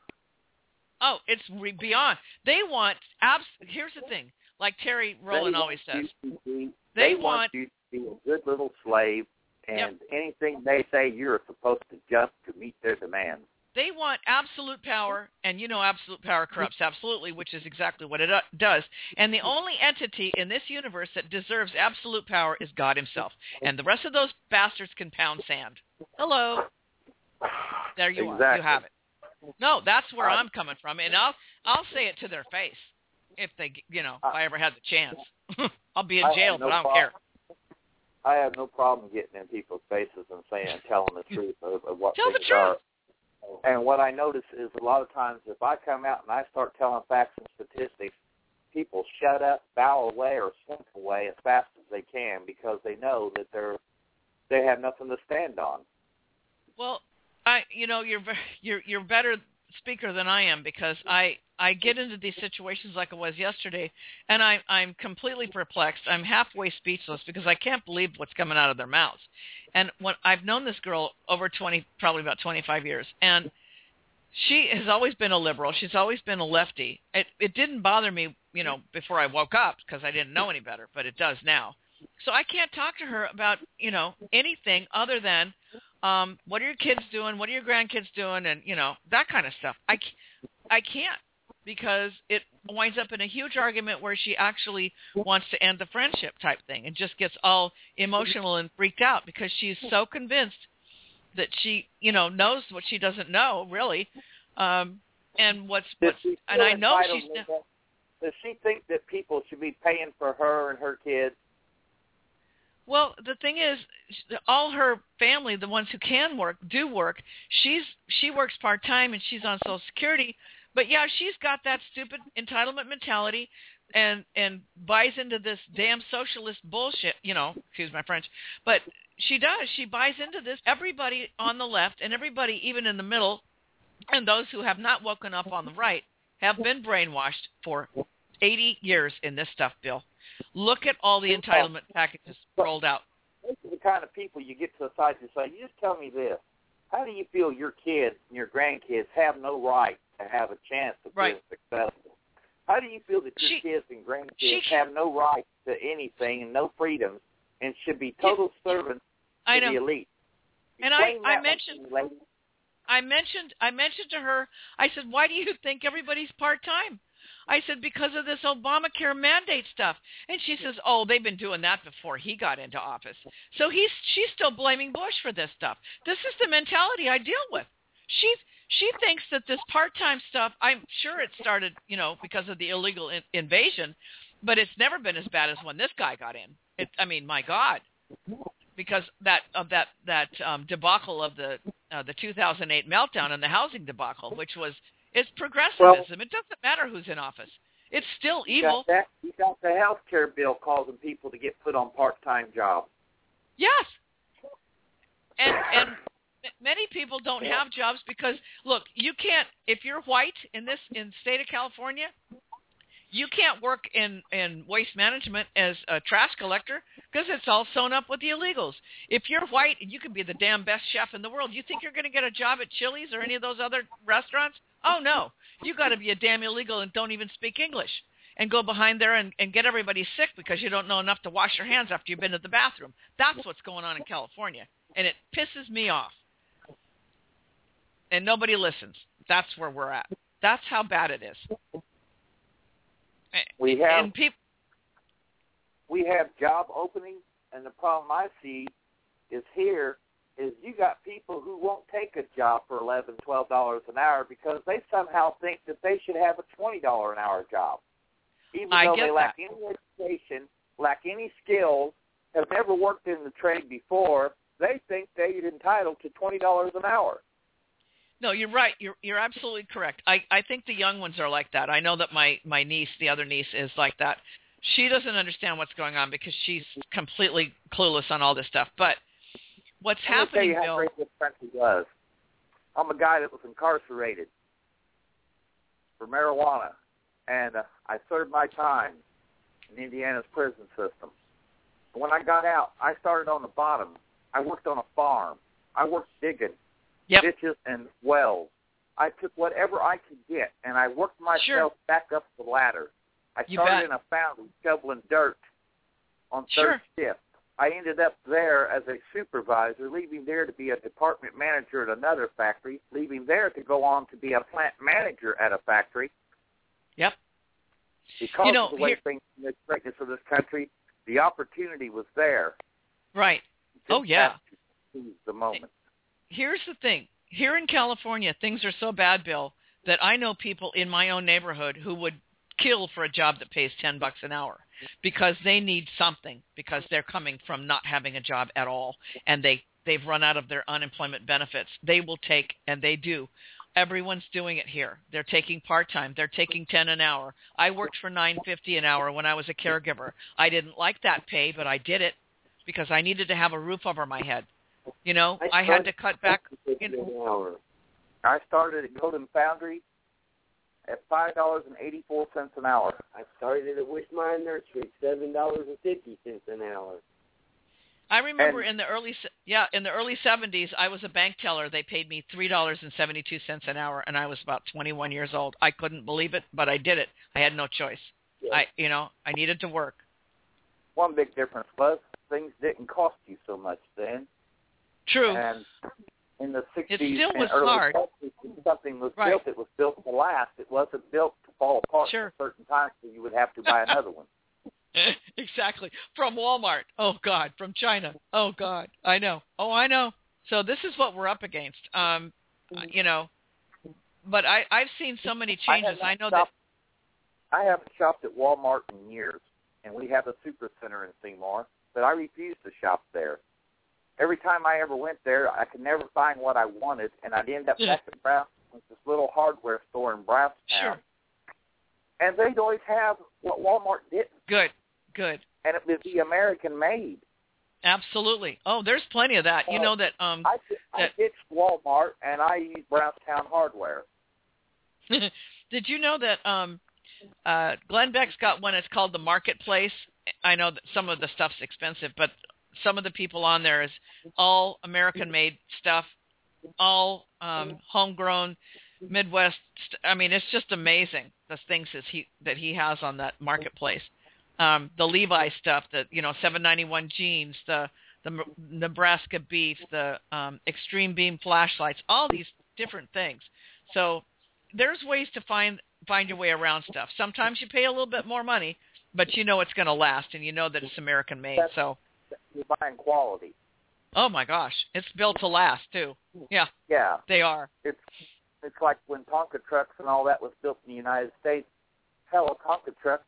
Oh, it's re- beyond. They want abs- Here's the thing, like Terry Rowland always says. Be, they, they want, want you to be a good little slave, and yep. anything they say, you're supposed to just to meet their demands. They want absolute power, and you know absolute power corrupts absolutely, which is exactly what it uh, does. And the only entity in this universe that deserves absolute power is God himself. And the rest of those bastards can pound sand. Hello. There you exactly. are. You have it. No, that's where I'm coming from, and I'll I'll say it to their face if they, you know, if I ever had the chance. I'll be in jail, no but I don't problem. care. I have no problem getting in people's faces and saying, telling the truth of, of what Tell things the truth. are. And what I notice is a lot of times if I come out and I start telling facts and statistics, people shut up, bow away, or slink away as fast as they can because they know that they're they have nothing to stand on. Well, I, you know, you're you're you're better speaker than I am because I I get into these situations like I was yesterday, and I I'm completely perplexed. I'm halfway speechless because I can't believe what's coming out of their mouths. And when I've known this girl over twenty, probably about twenty-five years, and she has always been a liberal. She's always been a lefty. It it didn't bother me, you know, before I woke up because I didn't know any better, but it does now. So I can't talk to her about, you know, anything other than um, what are your kids doing, what are your grandkids doing, and, you know, that kind of stuff. I, I can't because it winds up in a huge argument where she actually wants to end the friendship type thing and just gets all emotional and freaked out because she's so convinced that she, you know, knows what she doesn't know, really. Um, and what's, what's and I know she's... Does she think that people should be paying for her and her kids? Well, the thing is, all her family, the ones who can work, do work. She's she works part-time and she's on Social Security. But, yeah, she's got that stupid entitlement mentality and, and buys into this damn socialist bullshit, you know, excuse my French. But she does. She buys into this. Everybody on the left and everybody even in the middle and those who have not woken up on the right have been brainwashed for eighty years in this stuff, Bill. Look at all the entitlement packages rolled out. Those are the kind of people you get to the side and say, you just tell me this. How do you feel your kids and your grandkids have no right to have a chance of right. being successful? How do you feel that your she, kids and grandkids she, have no right to anything and no freedoms and should be total yeah, servants I to know. the elite? And I, I mentioned I mentioned I mentioned to her, I said, why do you think everybody's part-time? I said, because of this Obamacare mandate stuff. And she says, oh, they've been doing that before he got into office. So he's she's still blaming Bush for this stuff. This is the mentality I deal with. She she thinks that this part-time stuff, I'm sure it started, you know, because of the illegal in, invasion, but it's never been as bad as when this guy got in. It, I mean, my God, because that of that that um, debacle of the uh, the two thousand eight meltdown and the housing debacle, which was it's progressivism. Well, it doesn't matter who's in office. It's still evil. You got, that, you got the health care bill causing people to get put on part-time jobs. Yes. And and many people don't have jobs because, look, you can't, if you're white in this, in the state of California, you can't work in, in waste management as a trash collector because it's all sewn up with the illegals. If you're white, you can be the damn best chef in the world. You think you're going to get a job at Chili's or any of those other restaurants? Oh, no. You got to be a damn illegal and don't even speak English and go behind there and, and get everybody sick because you don't know enough to wash your hands after you've been to the bathroom. That's what's going on in California, and it pisses me off. And nobody listens. That's where we're at. That's how bad it is. We have and peop- we have job openings, and the problem I see is here is you got people who won't take a job for eleven, twelve dollars an hour because they somehow think that they should have a twenty dollar an hour job, even I though get they lack that. any education, lack any skills, have never worked in the trade before. They think they're entitled to twenty dollars an hour. No, you're right. You're you're absolutely correct. I, I think the young ones are like that. I know that my, my niece, the other niece, is like that. She doesn't understand what's going on because she's completely clueless on all this stuff. But what's Let happening, me tell you how Bill? great this country was. I'm a guy that was incarcerated for marijuana, and uh, I served my time in Indiana's prison system. When I got out, I started on the bottom. I worked on a farm. I worked digging. Yep. Ditches and wells. I took whatever I could get, and I worked myself Sure. back up the ladder. I You started bet. in a foundry shoveling dirt on Sure. third shift. I ended up there as a supervisor, leaving there to be a department manager at another factory, leaving there to go on to be a plant manager at a factory. Yep. Because You know, of the way here- things in the greatness of this country, the opportunity was there. Right. Just Oh, yeah. have to seize the moment. Here's the thing. Here in California, things are so bad, Bill, that I know people in my own neighborhood who would kill for a job that pays ten bucks an hour because they need something because they're coming from not having a job at all and they, they've run out of their unemployment benefits. They will take, and they do. Everyone's doing it here. They're taking part-time. They're taking ten an hour. I worked for nine fifty an hour when I was a caregiver. I didn't like that pay, but I did it because I needed to have a roof over my head. You know, I, I had to cut back. You know, I started at Golden Foundry at five dollars and eighty-four cents an hour. I started at Wishmine Nursery, seven dollars and fifty cents an hour. I remember And- in the early se- yeah in the early seventies, I was a bank teller. They paid me three dollars and seventy two cents an hour, and I was about twenty one years old. I couldn't believe it, but I did it. I had no choice. Yeah. I you know I needed to work. One big difference was things didn't cost you so much then. True. And in the sixties still and was early hard. seventies, when something was Right. built, it was built to last. It wasn't built to fall apart Sure. at certain times, so you would have to buy another one. Exactly. From Walmart. Oh, God. From China. Oh, God. I know. Oh, I know. So this is what we're up against. Um, you know, but I, I've seen so many changes. I, I know shopped, that. I haven't shopped at Walmart in years, and we have a super center in Seymour, but I refuse to shop there. Every time I ever went there, I could never find what I wanted, and I'd end up Yeah. back at Brown, this little hardware store in Brownstown. Sure. And they'd always have what Walmart didn't, Good. Good. and it would be American-made. Absolutely. Oh, there's plenty of that. You know that um I, I that- ditched Walmart, and I used Brownstown Hardware. Did you know that um uh Glenn Beck's got one, it's called the Marketplace. I know that some of the stuff's expensive, but some of the people on there is all American made stuff, all um homegrown Midwest st- I mean, it's just amazing the things that he that he has on that Marketplace. Um the Levi stuff, the you know seven ninety-one jeans, the the M- Nebraska beef, the um Extreme Beam flashlights, all these different things. So there's ways to find find your way around stuff. Sometimes you pay a little bit more money, but you know it's going to last, and you know that it's American made. So, You're buying quality. oh my gosh, it's built to last too. Yeah, Yeah. they are. It's it's like when Tonka trucks and all that was built in the United States. Hell, a Tonka truck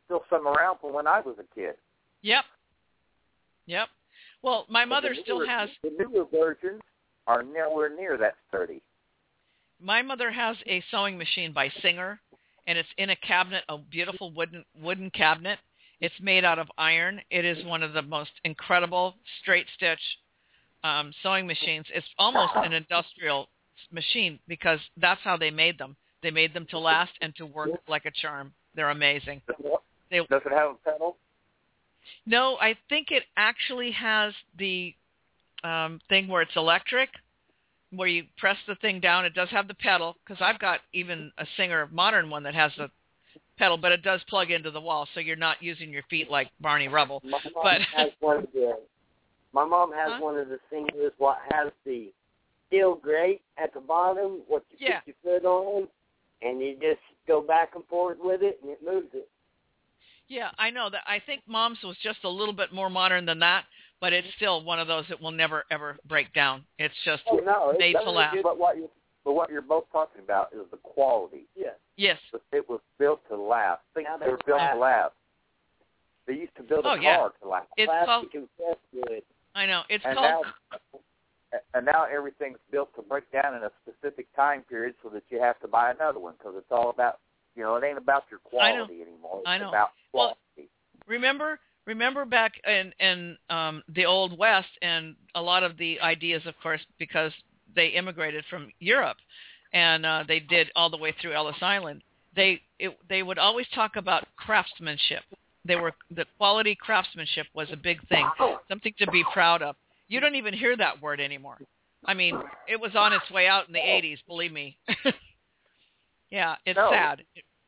still some around from when I was a kid. Yep. Yep. Well, my mother newer, still has... The newer versions are nowhere near that sturdy. My mother has a sewing machine by Singer, and it's in a cabinet, a beautiful wooden wooden cabinet. It's made out of iron. It is one of the most incredible straight-stitch um, sewing machines. It's almost an industrial machine because that's how they made them. They made them to last and to work like a charm. They're amazing. They, Does it have a pedal? No, I think it actually has the um, thing where it's electric, where you press the thing down. It does have the pedal, because I've got even a Singer modern one that has the pedal, but it does plug into the wall, so you're not using your feet like Barney Rubble. My mom but has one of the, my mom has huh? one of the Singers what has the steel grate at the bottom, what you yeah. put your foot on, and you just go back and forth with it, and it moves it. Yeah, I know that. I think Mom's was just a little bit more modern than that, but it's still one of those that will never ever break down. It's just oh, no, it made to last. But what you, but what you're both talking about is the quality. Yeah. Yes. It was built to last. Things Now they were they built last. to last. They used to build a Oh, car yeah. to last. It's Plastic called. and press wood. I know. It's and called. now, and now everything's built to break down in a specific time period, so that you have to buy another one, because it's all about, you know, it ain't about your quality anymore. It's I know. about quality. Well, remember, remember back in in um, the Old West, and a lot of the ideas, of course, because they immigrated from Europe, and uh, they did all the way through Ellis Island. They it, they would always talk about craftsmanship. They were the quality craftsmanship was a big thing, something to be proud of. You don't even hear that word anymore. I mean, it was on its way out in the eighties, believe me. Yeah, it's No. sad.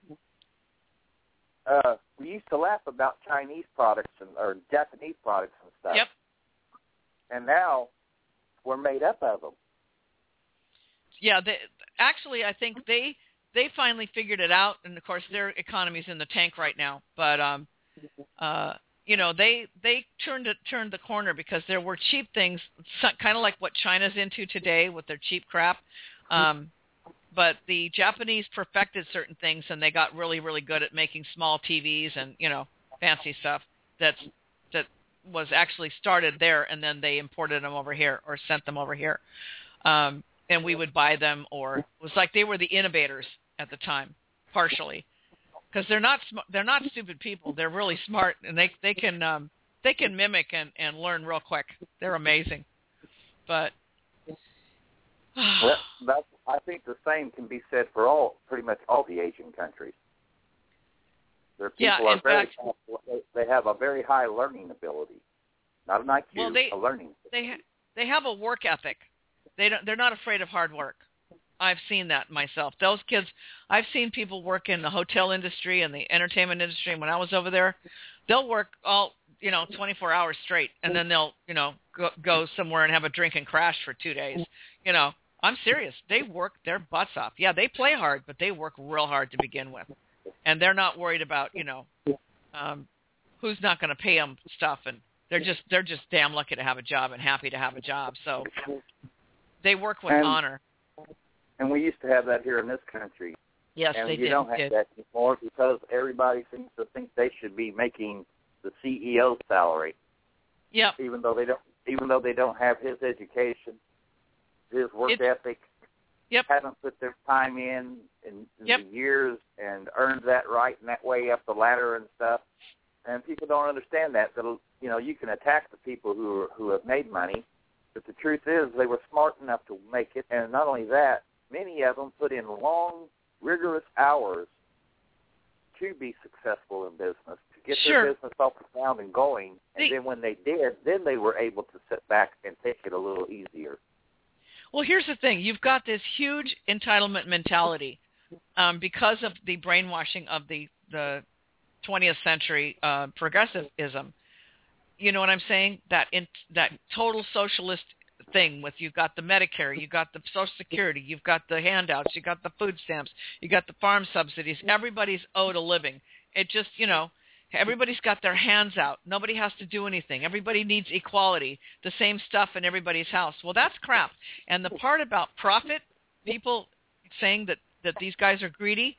Uh, we used to laugh about Chinese products and or Japanese products and stuff. Yep. And now we're made up of them. Yeah, they, actually, I think they they finally figured it out, and of course, their economy's in the tank right now. But um, uh, you know, they they turned it turned the corner because there were cheap things, kind of like what China's into today with their cheap crap. Um, but the Japanese perfected certain things, and they got really, really good at making small T Vs and, you know, fancy stuff that's that was actually started there, and then they imported them over here or sent them over here. Um, and we would buy them, or it was like they were the innovators at the time, partially, because they're not sm- they're not stupid people. They're really smart, and they they can um, they can mimic and, and learn real quick. They're amazing. But well, that's, I think the same can be said for all pretty much all the Asian countries. Their people Yeah, are in very fact- they, they have a very high learning ability, not an I Q, Well, they- a learning. they ha- they have a work ethic. They don't. They're not afraid of hard work. I've seen that myself. Those kids, I've seen people work in the hotel industry and the entertainment industry. And when I was over there, they'll work all, you know, twenty-four hours straight, and then they'll, you know, go, go somewhere and have a drink and crash for two days. You know, I'm serious. They work their butts off. Yeah, they play hard, but they work real hard to begin with, and they're not worried about, you know, um, who's not going to pay them stuff, and they're just they're just damn lucky to have a job and happy to have a job. So they work with And- honor. And we used to have that here in this country. Yes, and they you did. don't have did. that anymore because everybody seems to think they should be making the C E O's salary, Yep. even though they don't. Even though they don't have his education, his work It's, ethic, Yep. haven't put their time in in, in Yep. the years and earned that right and that way up the ladder and stuff. And people don't understand that. That you know you can attack the people who are, who have made money, but the truth is they were smart enough to make it. And not only that, many of them put in long, rigorous hours to be successful in business, to get Sure. their business off the ground and going. And The- then when they did, then they were able to sit back and take it a little easier. Well, here's the thing. You've got this huge entitlement mentality um, because of the brainwashing of the, the twentieth century uh, progressivism. You know what I'm saying? That in, that total socialist thing with you've got the Medicare, you've got the Social Security, you've got the handouts, you've got the food stamps, you got the farm subsidies. Everybody's owed a living. It just, you know, everybody's got their hands out. Nobody has to do anything. Everybody needs equality, the same stuff in everybody's house. Well, that's crap. And the part about profit, people saying that, that these guys are greedy,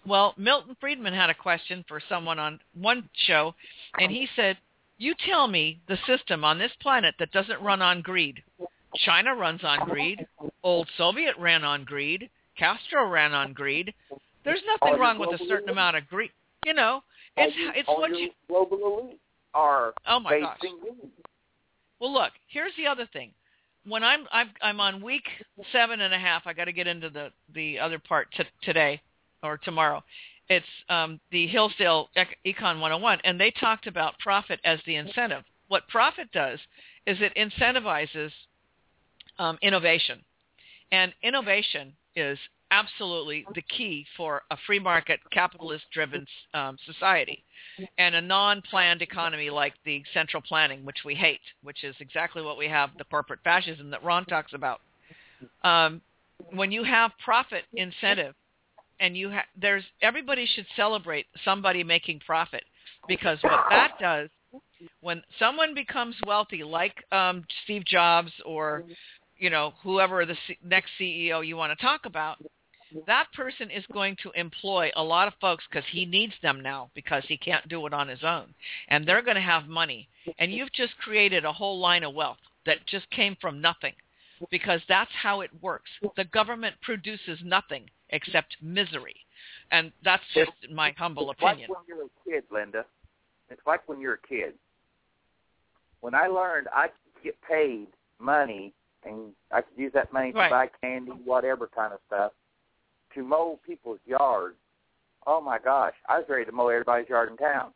Well, Milton Friedman had a question for someone on one show, and he said, you tell me the system on this planet that doesn't run on greed. China runs on greed. Old Soviet ran on greed. Castro ran on greed. There's nothing wrong with a certain amount of greed. You know, it's it's what you global elite are. Oh my gosh. Greed. Well, look, here's the other thing. When I'm I'm I'm on week seven and a half, I got to get into the the other part t- today or tomorrow. It's um, the Hillsdale Econ one oh one, and they talked about profit as the incentive. What profit does is it incentivizes um, innovation, and innovation is absolutely the key for a free market, capitalist-driven um, society, and a non-planned economy like the central planning, which we hate, which is exactly what we have, the corporate fascism that Ron talks about. Um, when you have profit incentive, and you ha- there's everybody should celebrate somebody making profit, because what that does, when someone becomes wealthy, like um, Steve Jobs or you know whoever the C- next C E O you want to talk about, that person is going to employ a lot of folks because he needs them now because he can't do it on his own. And they're going to have money. And you've just created a whole line of wealth that just came from nothing, because that's how it works. The government produces nothing except misery. And that's just my humble it's opinion. It's like when you're a kid, Linda. It's like when you're a kid. When I learned I could get paid money, and I could use that money to right. buy candy, whatever kind of stuff, to mow people's yards, oh my gosh, I was ready to mow everybody's yard in town.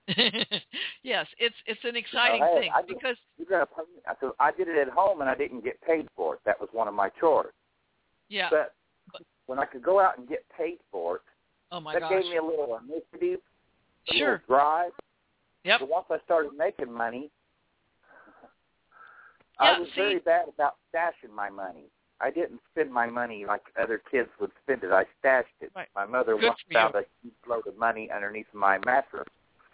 Yes, it's it's an exciting you know, hey, thing I because you're gonna pay me. So I did it at home and I didn't get paid for it. That was one of my chores. yeah. But when I could go out and get paid for it, oh my that gosh. gave me a little initiative, a sure. little drive. Yep. But once I started making money, yeah, I was see, very bad about stashing my money. I didn't spend my money like other kids would spend it. I stashed it. Right. My mother Good once for found you. a huge load of money underneath my mattress.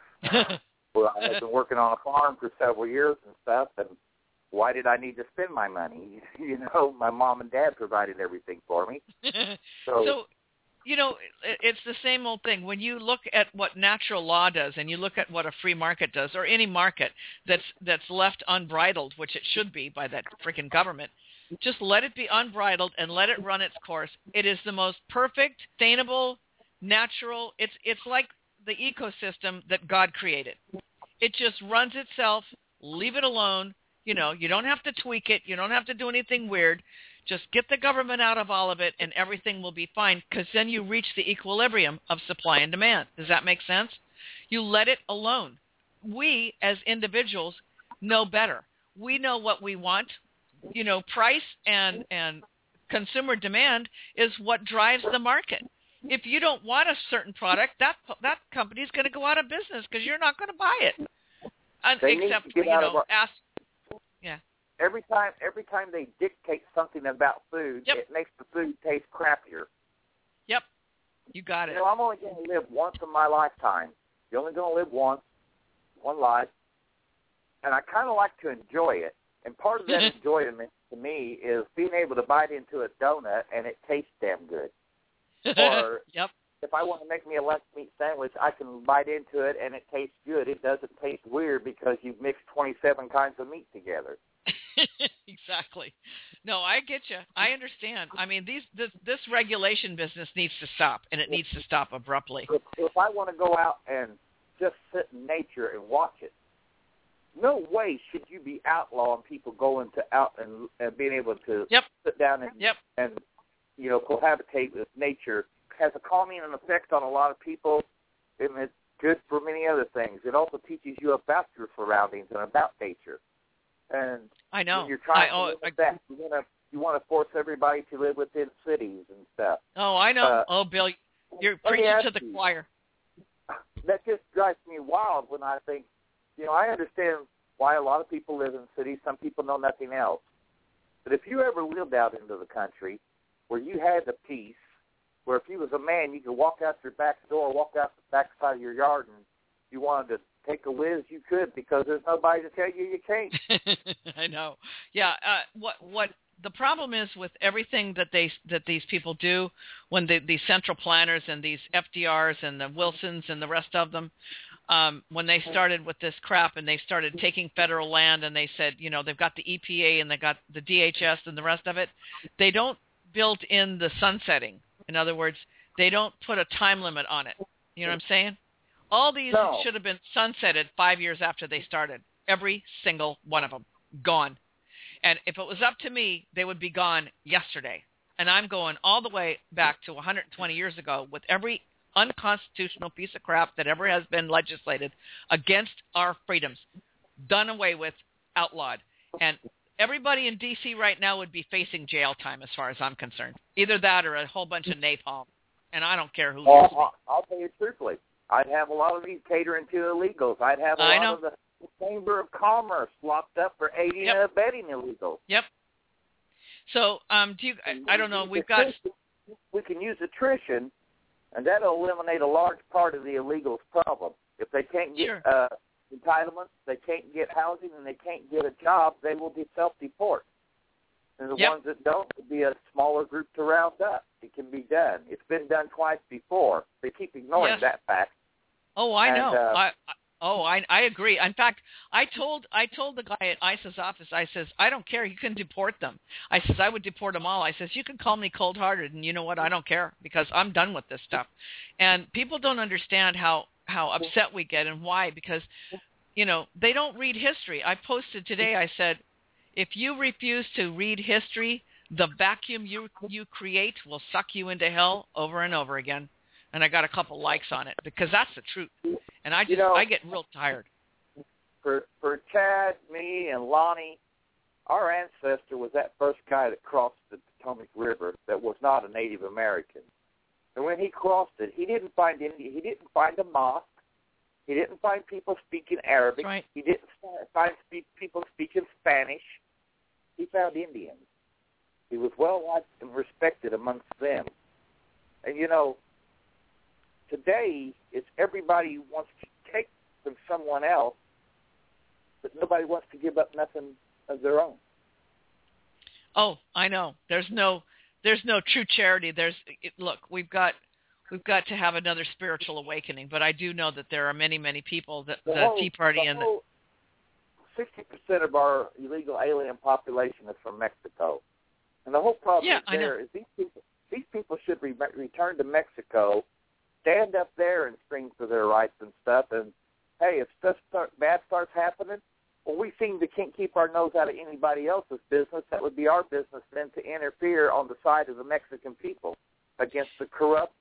Well, I had been working on a farm for several years and stuff, and why did I need to spend my money? You know, my mom and dad provided everything for me. So, so, you know, it's the same old thing. When you look at what natural law does and you look at what a free market does, or any market that's that's left unbridled, which it should be by that freaking government, just let it be unbridled and let it run its course. It is the most perfect, sustainable, natural. It's it's like the ecosystem that God created. It just runs itself. Leave it alone. You know, you don't have to tweak it. You don't have to do anything weird. Just get the government out of all of it, and everything will be fine, because then you reach the equilibrium of supply and demand. Does that make sense? You let it alone. We, as individuals, know better. We know what we want. You know, price and, and consumer demand is what drives the market. If you don't want a certain product, that that company's going to go out of business because you're not going to buy it. Uh, except, you know, our, ask. Yeah. Every time, every time they dictate something about food, yep. it makes the food taste crappier. Yep. You got it. You know, I'm only going to live once in my lifetime. You're only going to live once, one life, and I kind of like to enjoy it. And part of that enjoyment to me is being able to bite into a donut and it tastes damn good. Or yep. if I want to make me a lunch meat sandwich, I can bite into it and it tastes good. It doesn't taste weird because you've mixed twenty-seven kinds of meat together. Exactly. No, I get you. I understand. I mean, these this, this regulation business needs to stop, and it needs to stop abruptly. If, if I want to go out and just sit in nature and watch it, no way should you be outlawing people going to out and, and being able to yep. sit down and, yep. and you know, cohabitate with nature. It has a calming effect on a lot of people, and it's good for many other things. It also teaches you about your surroundings and about nature. And I know. when you're trying I, to oh, live with I, that, you want to you want to force everybody to live within cities and stuff. Oh, I know. Uh, oh, Bill, you're preaching to the you, choir. That just drives me wild when I think, you know, I understand why a lot of people live in cities. Some people know nothing else. But if you ever lived out into the country where you had the peace, where if you was a man, you could walk out your back door, walk out the back side of your yard, and if you wanted to take a whiz, you could, because there's nobody to tell you you can't. I know. Yeah. Uh, what what the problem is with everything that they that these people do, when the, these central planners and these F D Rs and the Wilsons and the rest of them, um, when they started with this crap and they started taking federal land and they said, you know, they've got the E P A and they got the D H S and the rest of it, they don't build in the sunsetting. In other words, they don't put a time limit on it. You know what I'm saying? All these No. should have been sunsetted five years after they started. Every single one of them. Gone. And if it was up to me, they would be gone yesterday. And I'm going all the way back to one hundred twenty years ago with every unconstitutional piece of crap that ever has been legislated against our freedoms, done away with, outlawed. And everybody in D C right now would be facing jail time as far as I'm concerned. Either that or a whole bunch of napalm. And I don't care who Well, hears me. I'll, I'll tell you truthfully. I'd have a lot of these catering to illegals. I'd have a I lot know. of the Chamber of Commerce locked up for aiding Yep. and abetting illegals. Yep. So, um, do you? I, I don't know. We've got. We can use attrition, and that'll eliminate a large part of the illegals' problem. If they can't get Sure. uh, entitlements, they can't get housing, and they can't get a job, they will be self-deport. And the Yep. ones that don't will be a smaller group to round up. It can be done. It's been done twice before. They keep ignoring Yes. that fact. Oh, I And, know. uh, I, I oh, I I agree. In fact, I told I told the guy at ICE's office. I says, I don't care. You can deport them. I says I would deport them all. I says you can call me cold-hearted, and you know what? I don't care because I'm done with this stuff. And people don't understand how how upset we get and why, because you know they don't read history. I posted today. I said, if you refuse to read history, the vacuum you you create will suck you into hell over and over again. And I got a couple likes on it because that's the truth. And I just You know, I get real tired. For for Chad, me, and Lonnie, our ancestor was that first guy that crossed the Potomac River that was not a Native American. And when he crossed it, he didn't find India. He didn't find a mosque. He didn't find people speaking Arabic. That's right. He didn't find speak, people speaking Spanish. He found Indians. He was well liked and respected amongst them. And you know, today it's everybody wants to take from someone else, but nobody wants to give up nothing of their own. Oh, I know. There's no there's no true charity. There's it, look, we've got we've got to have another spiritual awakening, but I do know that there are many many people that the, The whole- Tea Party the and the, whole sixty percent of our illegal alien population is from Mexico. And the whole problem Yeah, is I know. there is these people these people should re- return to Mexico, stand up there and scream for their rights and stuff. And hey, if stuff start, bad starts happening, well, we seem to can't keep our nose out of anybody else's business. That would be our business then to interfere on the side of the Mexican people against the corrupt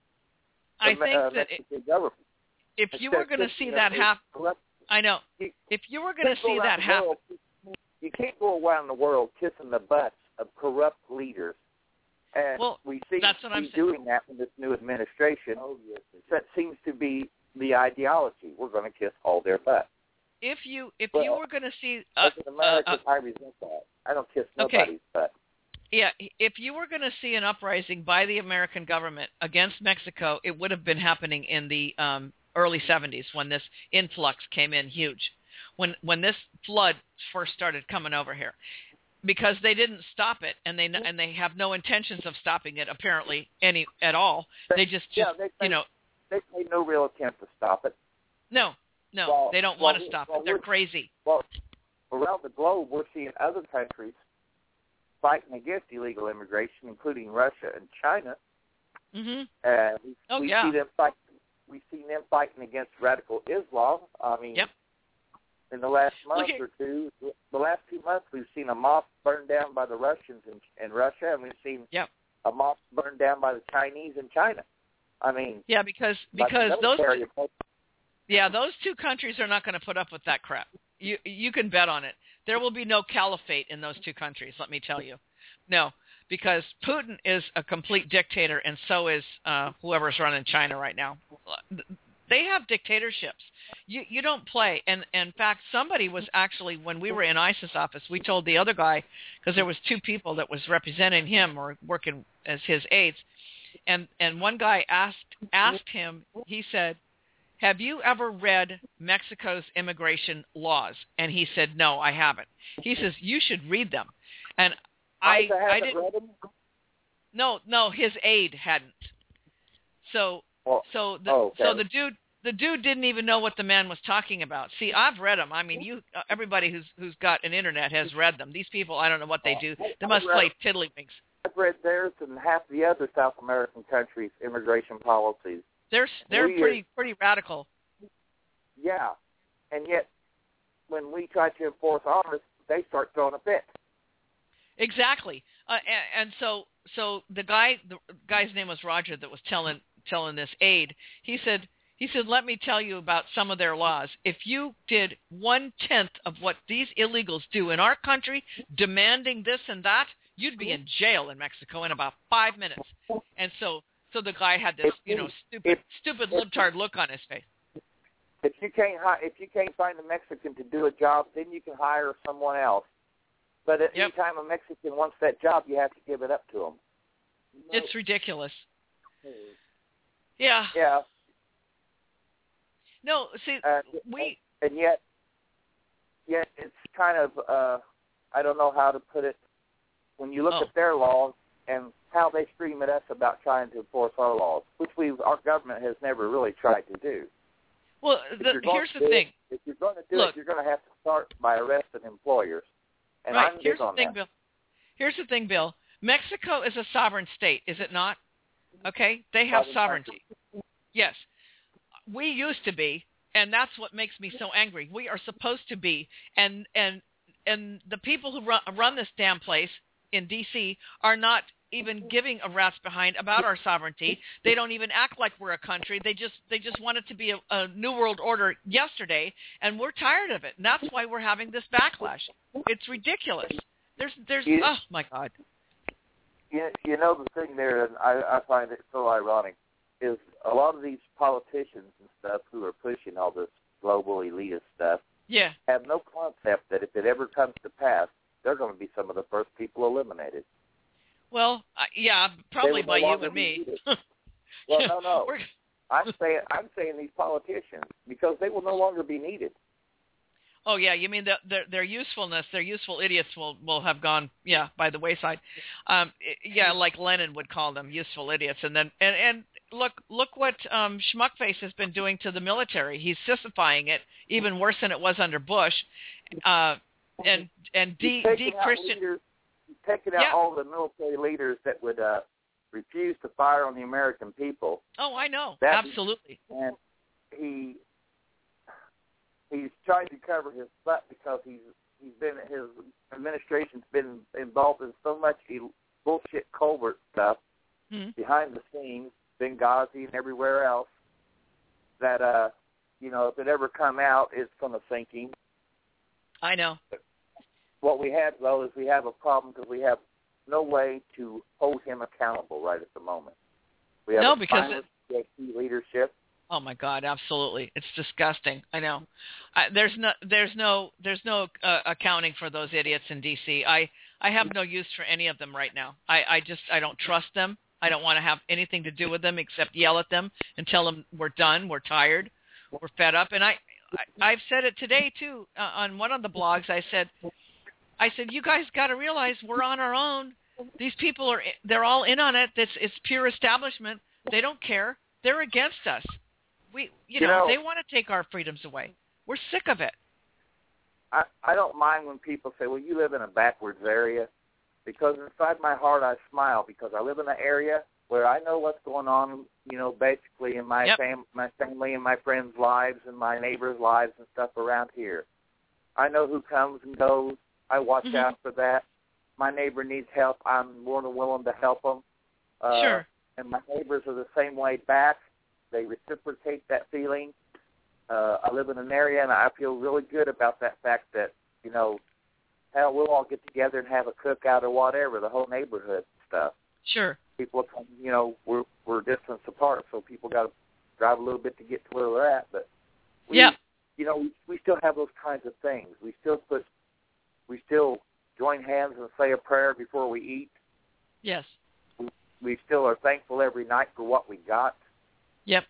I uh, think uh, that it, Mexican government. if you were going to see that happen, happen, I know. If you were going to see that happen, you can't go around the world kissing the butts of corrupt leaders. And Well, we see that's what I'm he's saying. doing that in this new administration. Oh, yes. That seems to be the ideology. We're going to kiss all their butts. if you if Well, you were going to see uh, As an American, uh, uh, I resent that. I don't kiss Okay. nobody's butt. yeah, if you were going to see an uprising by the American government against Mexico, it would have been happening in the um, early seventies when this influx came in huge, when when this flood first started coming over here, because they didn't stop it, and they and they have no intentions of stopping it apparently any at all. They just, just yeah, they, they, you know, they made no real attempt to stop it. no, no, Well, they don't well, want to stop well, it. They're we're- crazy. Well, around the globe, we're seeing other countries fighting against illegal immigration, including Russia and China. hmm And we, Oh, we yeah. see them fight. We see them fighting against radical Islam. I mean, Yep. in the last month Look at- or two, the last two months, we've seen a mosque burned down by the Russians in, in Russia, and we've seen Yep. a mosque burned down by the Chinese in China. I mean, Yeah, because by the because those military, yeah those two countries are not going to put up with that crap. You you can bet on it. There will be no caliphate in those two countries. Let me tell you, no, because Putin is a complete dictator, and so is uh, whoever's running China right now. They have dictatorships. You you don't play. And, and in fact, somebody was actually, when we were in ISIS office, we told the other guy, because there was two people that was representing him or working as his aides, and and one guy asked asked him. He said, "Have you ever read Mexico's immigration laws?" And he said, "No, I haven't." He says, "You should read them." And I I didn't. Read them? No, no, his aide hadn't. So well, so the oh, okay. so the dude the dude didn't even know what the man was talking about. See, I've read them. I mean, you everybody who's who's got an internet has read them. These people, I don't know what they do. They must play tiddlywinks. I've read theirs and half the other South American countries' immigration policies. They're they're we pretty are, pretty radical. Yeah, and yet when we try to enforce ours, they start throwing a fit. Exactly, uh, and, and so so the guy the guy's name was Roger that was telling telling this aide. He said he said let me tell you about some of their laws. If you did one tenth of what these illegals do in our country, demanding this and that, you'd be in jail in Mexico in about five minutes. And so so the guy had this you know stupid if, stupid libtard look on his face. If you can't if you can't find a Mexican to do a job, then you can hire someone else. But at yep. any time a Mexican wants that job, you have to give it up to them. It's ridiculous. Yeah. Yeah. No, see, uh, we and yet, yet it's kind of uh, I don't know how to put it. When you look oh. at their laws and how they scream at us about trying to enforce our laws, which we our government has never really tried to do. Well, the, here's the thing. It, if you're going to do Look, it, you're going to have to start by arresting employers. And right. I'm Here's big on the thing, that. Bill. Here's the thing, Bill. Mexico is a sovereign state, is it not? Okay? They have Sovereign sovereignty. Country. Yes. We used to be, and that's what makes me so angry. We are supposed to be, and and and the people who run, run this damn place in D C are not even giving a rat's behind about our sovereignty. They don't even act like we're a country. They just they just want it to be a, a new world order yesterday, and we're tired of it. And that's why we're having this backlash. It's ridiculous. There's there's you, oh my God. You, you know the thing there, and I, I find it so ironic, is a lot of these politicians and stuff who are pushing all this global elitist stuff yeah. have no concept that if it ever comes to pass, they're going to be some of the first people eliminated. Well, uh, yeah, probably by you and me. Well, no, no. We're... I'm saying I'm saying these politicians, because they will no longer be needed. Oh yeah, you mean the, their their usefulness, their useful idiots will, will have gone yeah by the wayside. Um, yeah, like Lenin would call them, useful idiots. And then and, and look look what um, Schmuckface has been doing to the military. He's sissifying it even worse than it was under Bush. Uh, and and de de Christian. Taking out yeah. all the military leaders that would uh, refuse to fire on the American people. Oh, I know, that, absolutely. And he he's trying to cover his butt because he's he's been his administration's been involved in so much bullshit covert stuff mm-hmm. behind the scenes, Benghazi and everywhere else, that uh, you know, if it ever come out, it's going to sink him. I know. What we have, though, is we have a problem because we have no way to hold him accountable right at the moment. We have no, a because it, leadership. Oh my God, absolutely! It's disgusting. I know. I, there's no, there's no, there's no uh, accounting for those idiots in D C. I, I have no use for any of them right now. I, I just, I don't trust them. I don't want to have anything to do with them except yell at them and tell them we're done, we're tired, we're fed up. And I, I I've said it today too uh, on one of the blogs. I said. I said, you guys got to realize we're on our own. These people are, they're all in on it. It's, it's pure establishment. They don't care. They're against us. We, you, you know, know, they want to take our freedoms away. We're sick of it. I, I don't mind when people say, well, you live in a backwards area, because inside my heart I smile because I live in an area where I know what's going on, you know, basically in my, yep. fam- my family and my friends' lives and my neighbors' lives and stuff around here. I know who comes and goes. I watch mm-hmm. out for that. My neighbor needs help. I'm more than willing to help them. Uh, sure. And my neighbors are the same way back. They reciprocate that feeling. Uh, I live in an area, and I feel really good about that fact that, you know, hell, we'll all get together and have a cookout or whatever, the whole neighborhood stuff. Sure. People come, you know, we're we're distance apart, so people got to drive a little bit to get to where we're at. But, we, yeah. you know, we, we still have those kinds of things. We still put We still join hands and say a prayer before we eat. Yes. We, we still are thankful every night for what we got. Yep.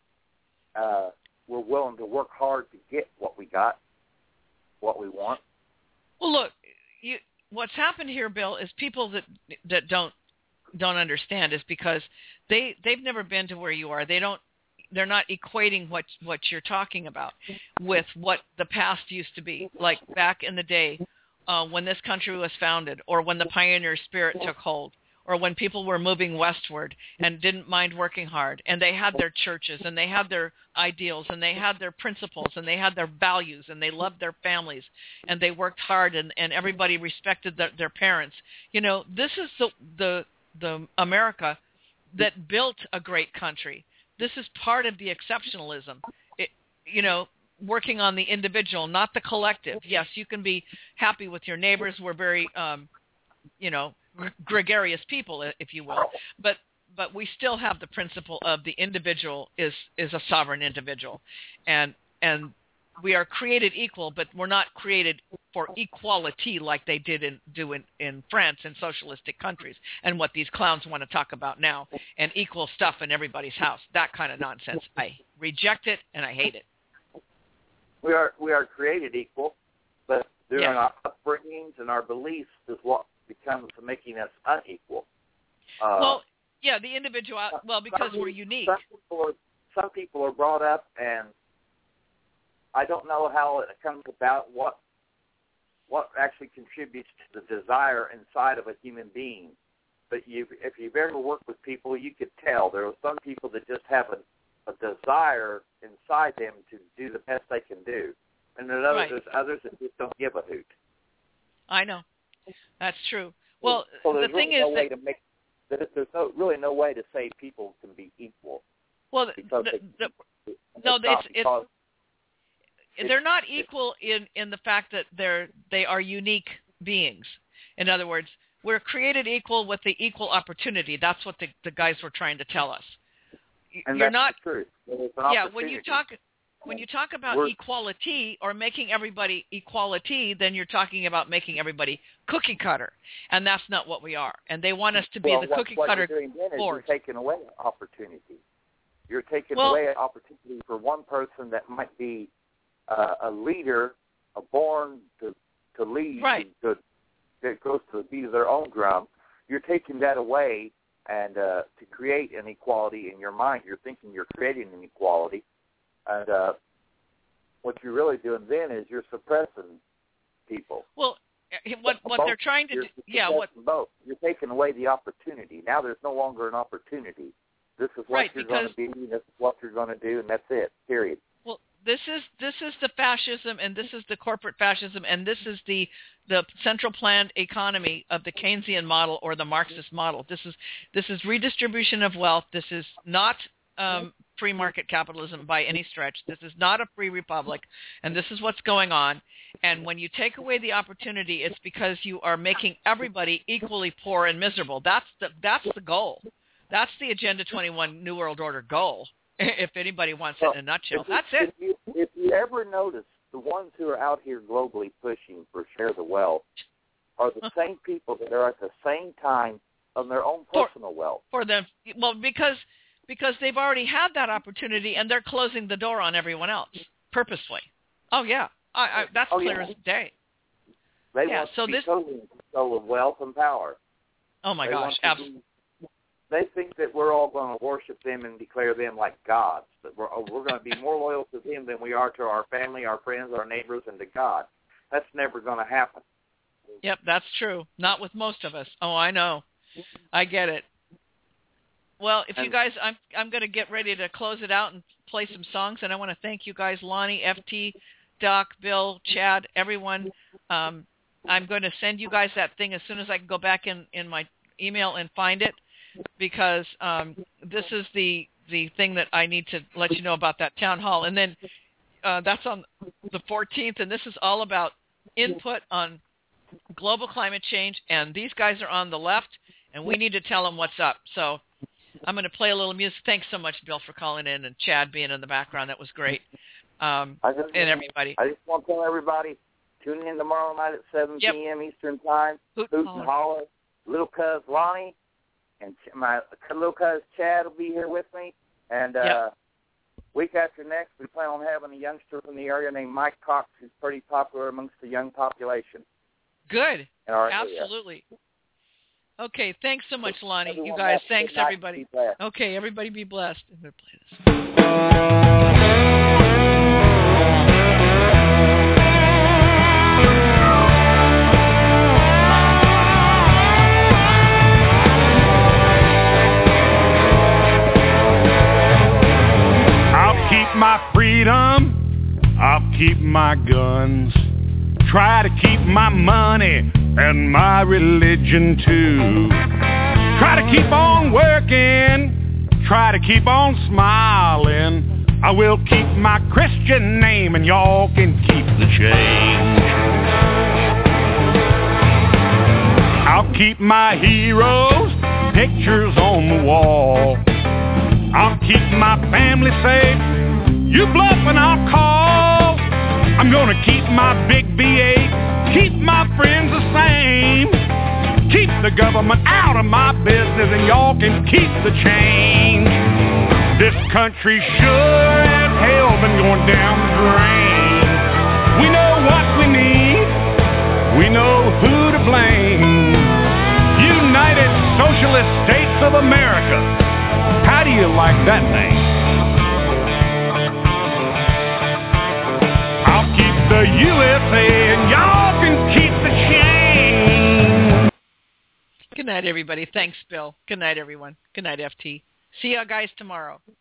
Uh, we're willing to work hard to get what we got, what we want. Well, look, you what's happened here, Bill, is people that that don't don't understand is because they they've never been to where you are. They don't. They're not equating what what you're talking about with what the past used to be, like back in the day uh, when this country was founded, or when the pioneer spirit took hold, or when people were moving westward and didn't mind working hard, and they had their churches, and they had their ideals, and they had their principles, and they had their values, and they loved their families, and they worked hard, and, and everybody respected the, their parents. You know, this is the, the the America that built a great country. This is part of the exceptionalism. It, you know, working on the individual, not the collective. Yes, you can be happy with your neighbors. We're very, um, you know, gregarious people, if you will, but but we still have the principle of the individual is is a sovereign individual, and and we are created equal, but we're not created for equality like they did in do in, in France and socialistic countries, and what these clowns want to talk about now, and equal stuff in everybody's house. That kind of nonsense. I reject it and I hate it. We are we are created equal, but during yes. our upbringings and our beliefs is what becomes making us unequal. Uh, well, yeah, the individual. Well, because we're unique. Some people are, some people are brought up, and I don't know how it comes about. What what actually contributes to the desire inside of a human being? But you, if you've ever worked with people, you could tell there are some people that just have a, a desire inside them to do the best they can do, and then others, Right. there's others that just don't give a hoot. I know. That's true. Well, so the there's thing really is no way that to make, that there's no, really no way to say people can be equal. well, the, Because the, they, the, no, it's not it's, because it's they're not equal in, in the fact that they're they are unique beings. In other words, we're created equal with the equal opportunity. That's what the, the guys were trying to tell us. and You're that's not. the truth. There's an Yeah, when you opportunity. talk. When you talk about We're, equality or making everybody equality, then you're talking about making everybody cookie cutter, and that's not what we are. And they want us to be well, the what, cookie what cutter you're doing then is board. you're taking away opportunity. You're taking Well, away an opportunity for one person that might be uh, a leader, a born to to lead, Right. to, to, that goes to be their own drum. You're taking that away, and uh, to create an equality in your mind, you're thinking you're creating an equality. And uh, what you're really doing then is you're suppressing people. Well, what what Both. they're trying to You're do, yeah, what suppressing both. You're taking away the opportunity. Now there's no longer an opportunity. This is what Right, you're going to be. This is what you're going to do, and that's it. Period. well, this is this is the fascism, and this is the corporate fascism, and this is the the central planned economy of the Keynesian model or the Marxist model. This is this is redistribution of wealth. This is not um, free market capitalism by any stretch. This is not a free republic, and this is what's going on. And when you take away the opportunity, it's because you are making everybody equally poor and miserable. That's the that's the goal. That's the Agenda twenty-one New World Order goal. If anybody wants it in a nutshell, if that's you, it. If you, if you ever notice, the ones who are out here globally pushing for share the wealth are the same people that are at the same time on their own personal for, wealth. For them, well, because because they've already had that opportunity, and they're closing the door on everyone else purposely. Oh yeah, I, I, that's oh, clear yeah. as day. They yeah, want so to be this, totally in control of wealth and power. Oh my they gosh, want to absolutely. be- They think that we're all going to worship them and declare them like gods. That we're we're going to be more loyal to them than we are to our family, our friends, our neighbors, and to God. That's never going to happen. Yep, that's true. Not with most of us. Oh, I know. I get it. Well, if you guys, I'm I'm going to get ready to close it out and play some songs, and I want to thank you guys, Lonnie, F T, Doc, Bill, Chad, everyone. Um, I'm going to send you guys that thing as soon as I can go back in, in my email and find it, because um, this is the the thing that I need to let you know about that town hall. And then uh, that's on the fourteenth, and this is all about input on global climate change, and these guys are on the left, and we need to tell them what's up. So I'm going to play a little music. Thanks so much, Bill, for calling in, and Chad being in the background. That was great. Um, I just, and everybody. I just want to tell everybody, tune in tomorrow night at seven Yep. p.m. Eastern Time. Hoot Hoot and and holler. holler. Little cuz Lonnie and Ch- my little cuz Chad will be here with me. And uh, Yep. week after next, we plan on having a youngster from the area named Mike Cox, who's pretty popular amongst the young population. Good. in our Absolutely. area. Okay, thanks so much, Lonnie. Everyone You guys, have a thanks good night. everybody. Be blessed. Okay, everybody be blessed. I'm going to play this. I'll keep my freedom, I'll keep my guns, try to keep my money and my religion too. Try to keep on working, try to keep on smiling. I will keep my Christian name and y'all can keep the change. I'll keep my heroes' pictures on the wall. I'll keep my family safe. You bluff and I'll call. I'm gonna keep my big V eight, keep my friends the same. Keep the government out of my business and y'all can keep the change. This country sure as hell been going down the drain. We know what we need, we know who to blame. United Socialist States of America. How do you like that name? I'll keep the U S A and y'all can keep the change. Good night, everybody. Thanks, Bill. Good night, everyone. Good night, F T. See you guys tomorrow.